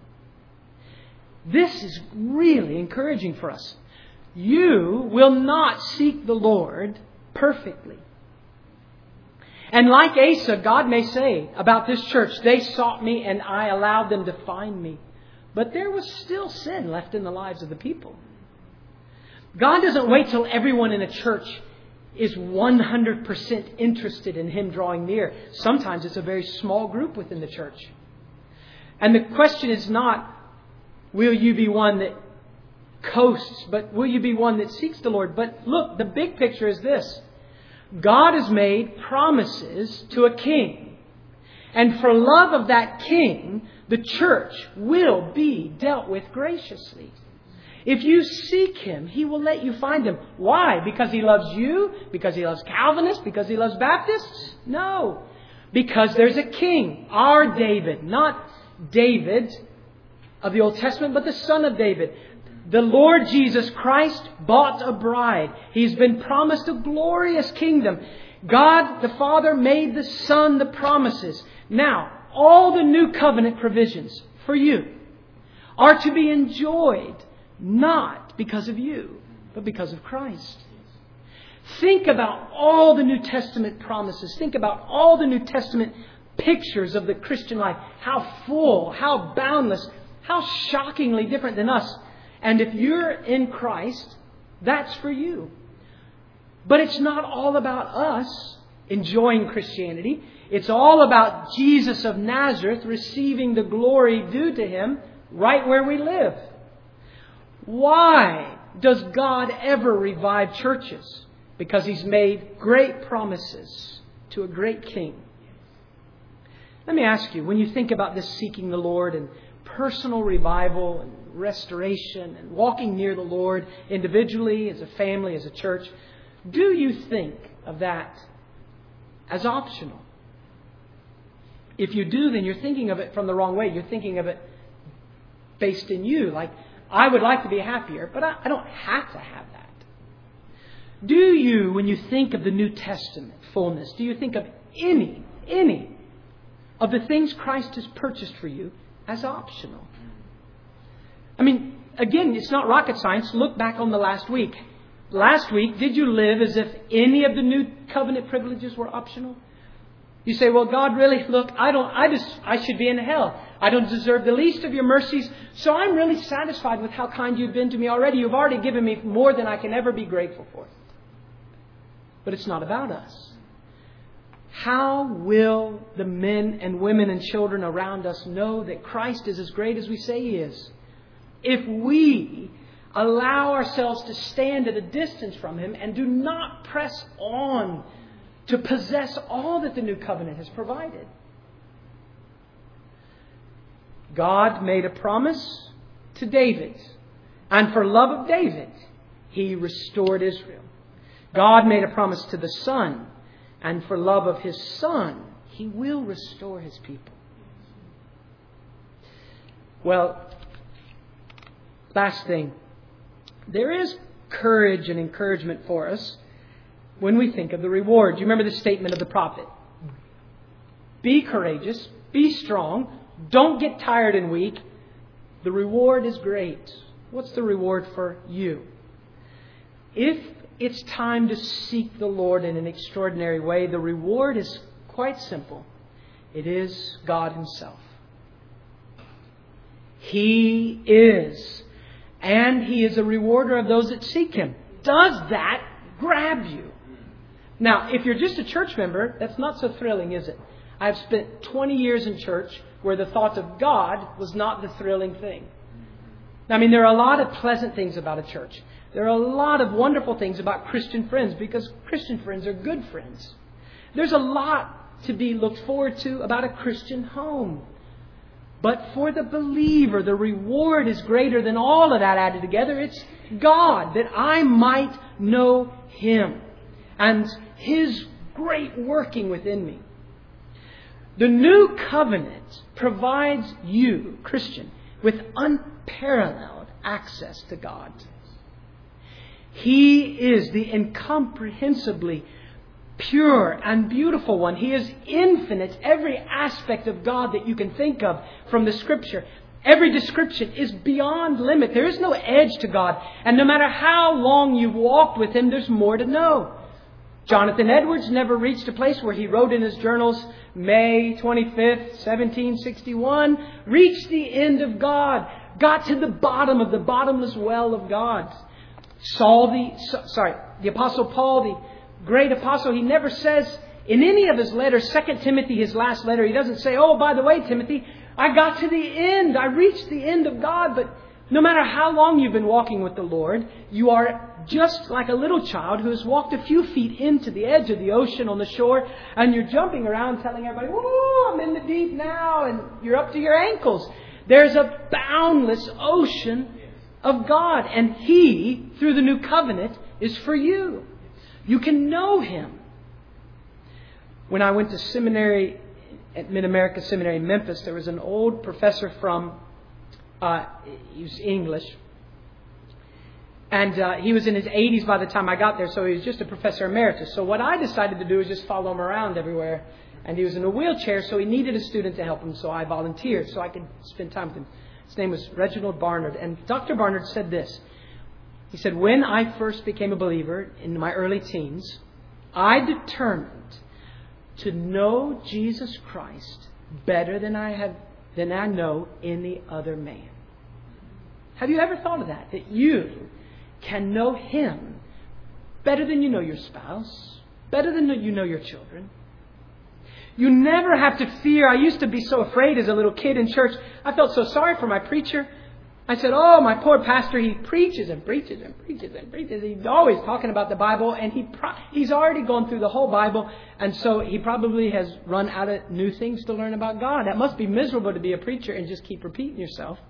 This is really encouraging for us. You will not seek the Lord perfectly. And like Asa, God may say about this church, they sought me and I allowed them to find me. But there was still sin left in the lives of the people. God doesn't wait till everyone in a church is one hundred percent interested in Him drawing near. Sometimes it's a very small group within the church. And the question is not, will you be one that coasts, but will you be one that seeks the Lord? But look, the big picture is this. God has made promises to a king. And for love of that king, the church will be dealt with graciously. If you seek Him, He will let you find Him. Why? Because He loves you? Because He loves Calvinists? Because He loves Baptists? No. Because there's a king, our David. Not David of the Old Testament, but the son of David. The Lord Jesus Christ bought a bride. He's been promised a glorious kingdom. God the Father made the Son the promises. Now, all the new covenant provisions for you are to be enjoyed not because of you, but because of Christ. Think about all the New Testament promises. Think about all the New Testament pictures of the Christian life. How full, how boundless, how shockingly different than us. And if you're in Christ, that's for you. But it's not all about us enjoying Christianity. It's all about Jesus of Nazareth receiving the glory due to Him right where we live. Why does God ever revive churches? Because He's made great promises to a great king. Let me ask you, when you think about this seeking the Lord and personal revival and restoration and walking near the Lord individually, as a family, as a church, do you think of that as optional? If you do, then you're thinking of it from the wrong way. You're thinking of it based in you. Like, I would like to be happier, but I, I don't have to have that. Do you, when you think of the New Testament fullness, do you think of any, any of the things Christ has purchased for you as optional? I mean, again, it's not rocket science. Look back on the last week. Last week, did you live as if any of the new covenant privileges were optional? You say, well, God, really, look, I don't, I just, I should be in hell. I don't deserve the least of your mercies. So I'm really satisfied with how kind you've been to me already. You've already given me more than I can ever be grateful for. But it's not about us. How will the men and women and children around us know that Christ is as great as we say He is? if we allow ourselves to stand at a distance from Him and do not press on to possess all that the new covenant has provided. God made a promise to David, and for love of David, He restored Israel. God made a promise to the Son, and for love of His Son, He will restore His people. Well, last thing. There is courage and encouragement for us when we think of the reward. Do you remember the statement of the prophet? Be courageous. Be strong. Don't get tired and weak. The reward is great. What's the reward for you? If it's time to seek the Lord in an extraordinary way, the reward is quite simple. It is God Himself. He is. And He is a rewarder of those that seek Him. Does that grab you? Now, if you're just a church member, that's not so thrilling, is it? I've spent twenty years in church where the thought of God was not the thrilling thing. I mean, there are a lot of pleasant things about a church. There are a lot of wonderful things about Christian friends because Christian friends are good friends. There's a lot to be looked forward to about a Christian home. But for the believer, the reward is greater than all of that added together. It's God, that I might know Him and His great working within me. The new covenant provides you, Christian, with unparalleled access to God. He is the incomprehensibly pure and beautiful one. He is infinite. Every aspect of God that you can think of from the Scripture, every description is beyond limit. There is no edge to God. And no matter how long you've walked with Him, there's more to know. Jonathan Edwards never reached a place where he wrote in his journals, May twenty-fifth, seventeen sixty-one, reached the end of God, got to the bottom of the bottomless well of God. Saul the, sorry, the Apostle Paul, the great apostle, he never says in any of his letters, Second Timothy, his last letter, he doesn't say, oh, by the way, Timothy, I got to the end. I reached the end of God. But no matter how long you've been walking with the Lord, you are just like a little child who has walked a few feet into the edge of the ocean on the shore, and you're jumping around telling everybody, whoa, I'm in the deep now, and you're up to your ankles. There's a boundless ocean of God, and He, through the new covenant, is for you. You can know Him. When I went to seminary at Mid-America Seminary in Memphis, there was an old professor from, uh, he was English, and uh, he was in his eighties by the time I got there, so he was just a professor emeritus. So what I decided to do was just follow him around everywhere. And he was in a wheelchair, so he needed a student to help him, so I volunteered so I could spend time with him. His name was Reginald Barnard, and Doctor Barnard said this. He said, when I first became a believer in my early teens, I determined to know Jesus Christ better than I have than I know any other man. Have you ever thought of that? That you can know Him better than you know your spouse, better than you know your children. You never have to fear. I used to be so afraid as a little kid in church. I felt so sorry for my preacher. I said, oh, my poor pastor, he preaches and preaches and preaches and preaches. He's always talking about the Bible, and he pro- he's already gone through the whole Bible, and so he probably has run out of new things to learn about God. That must be miserable to be a preacher and just keep repeating yourself.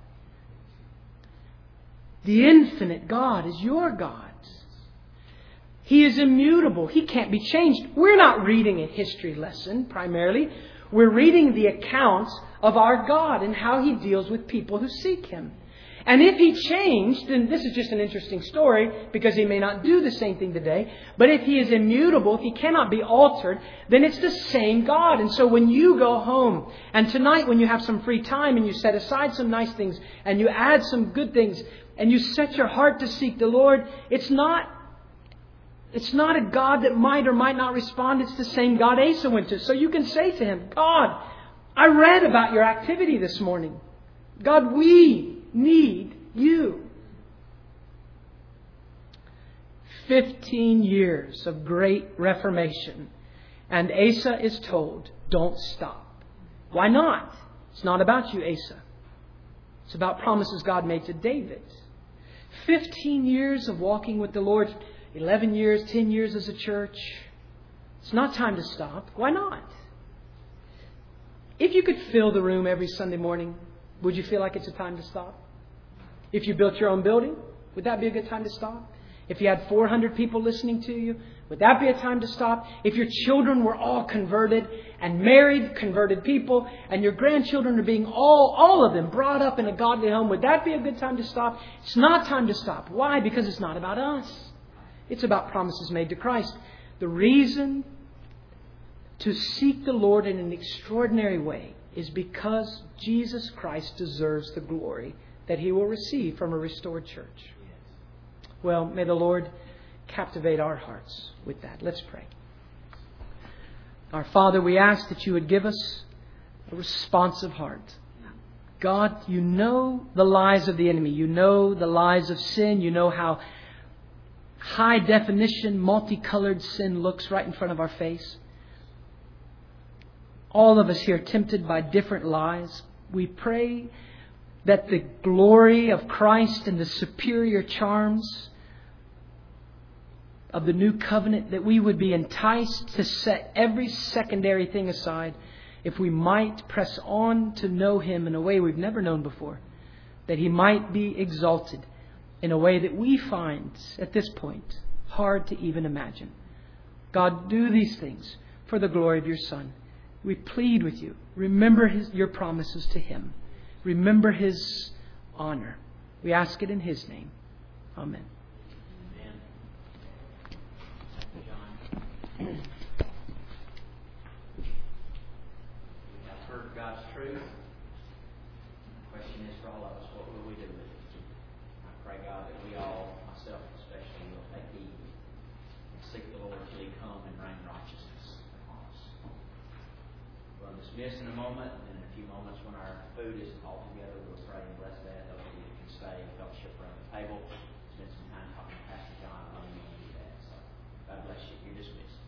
The infinite God is your God. He is immutable. He can't be changed. We're not reading a history lesson primarily. We're reading the accounts of our God and how He deals with people who seek Him. And if He changed, then this is just an interesting story because He may not do the same thing today. But if He is immutable, if He cannot be altered, then it's the same God. And so when you go home, and tonight when you have some free time and you set aside some nice things and you add some good things and you set your heart to seek the Lord, it's not It's not a God that might or might not respond. It's the same God Asa went to. So you can say to Him, God, I read about your activity this morning. God, we need you. Fifteen years of great reformation. And Asa is told, don't stop. Why not? It's not about you, Asa. It's about promises God made to David. Fifteen years of walking with the Lord, eleven years, ten years as a church. It's not time to stop. Why not? If you could fill the room every Sunday morning, would you feel like it's a time to stop? If you built your own building, would that be a good time to stop? If you had four hundred people listening to you, would that be a time to stop? If your children were all converted and married, converted people, and your grandchildren are being all, all of them brought up in a godly home, would that be a good time to stop? It's not time to stop. Why? Because it's not about us. It's about promises made to Christ. The reason to seek the Lord in an extraordinary way is because Jesus Christ deserves the glory that He will receive from a restored church. Well, may the Lord captivate our hearts with that. Let's pray. Our Father, we ask that You would give us a responsive heart. God, You know the lies of the enemy. You know the lies of sin. You know how high definition, multicolored sin looks right in front of our face. All of us here tempted by different lies. We pray that the glory of Christ and the superior charms of the new covenant, that we would be enticed to set every secondary thing aside if we might press on to know Him in a way we've never known before. That He might be exalted in a way that we find at this point hard to even imagine. God, do these things for the glory of Your Son. We plead with You. Remember his, Your promises to Him. Remember His honor. We ask it in His name. Amen. Amen. Thank you, John. We have heard God's truth. The question is for all of us, what will we do with it? I pray, God, that we all, myself especially, will take heed and seek the Lord till He come and rain righteousness upon us. We'll dismiss in a moment, and in a few moments when our food is all together, we'll pray and bless that. Those of you that can stay and fellowship around the table, spend some time talking to Pastor John. I know you want to do that. So God bless you. You're dismissed.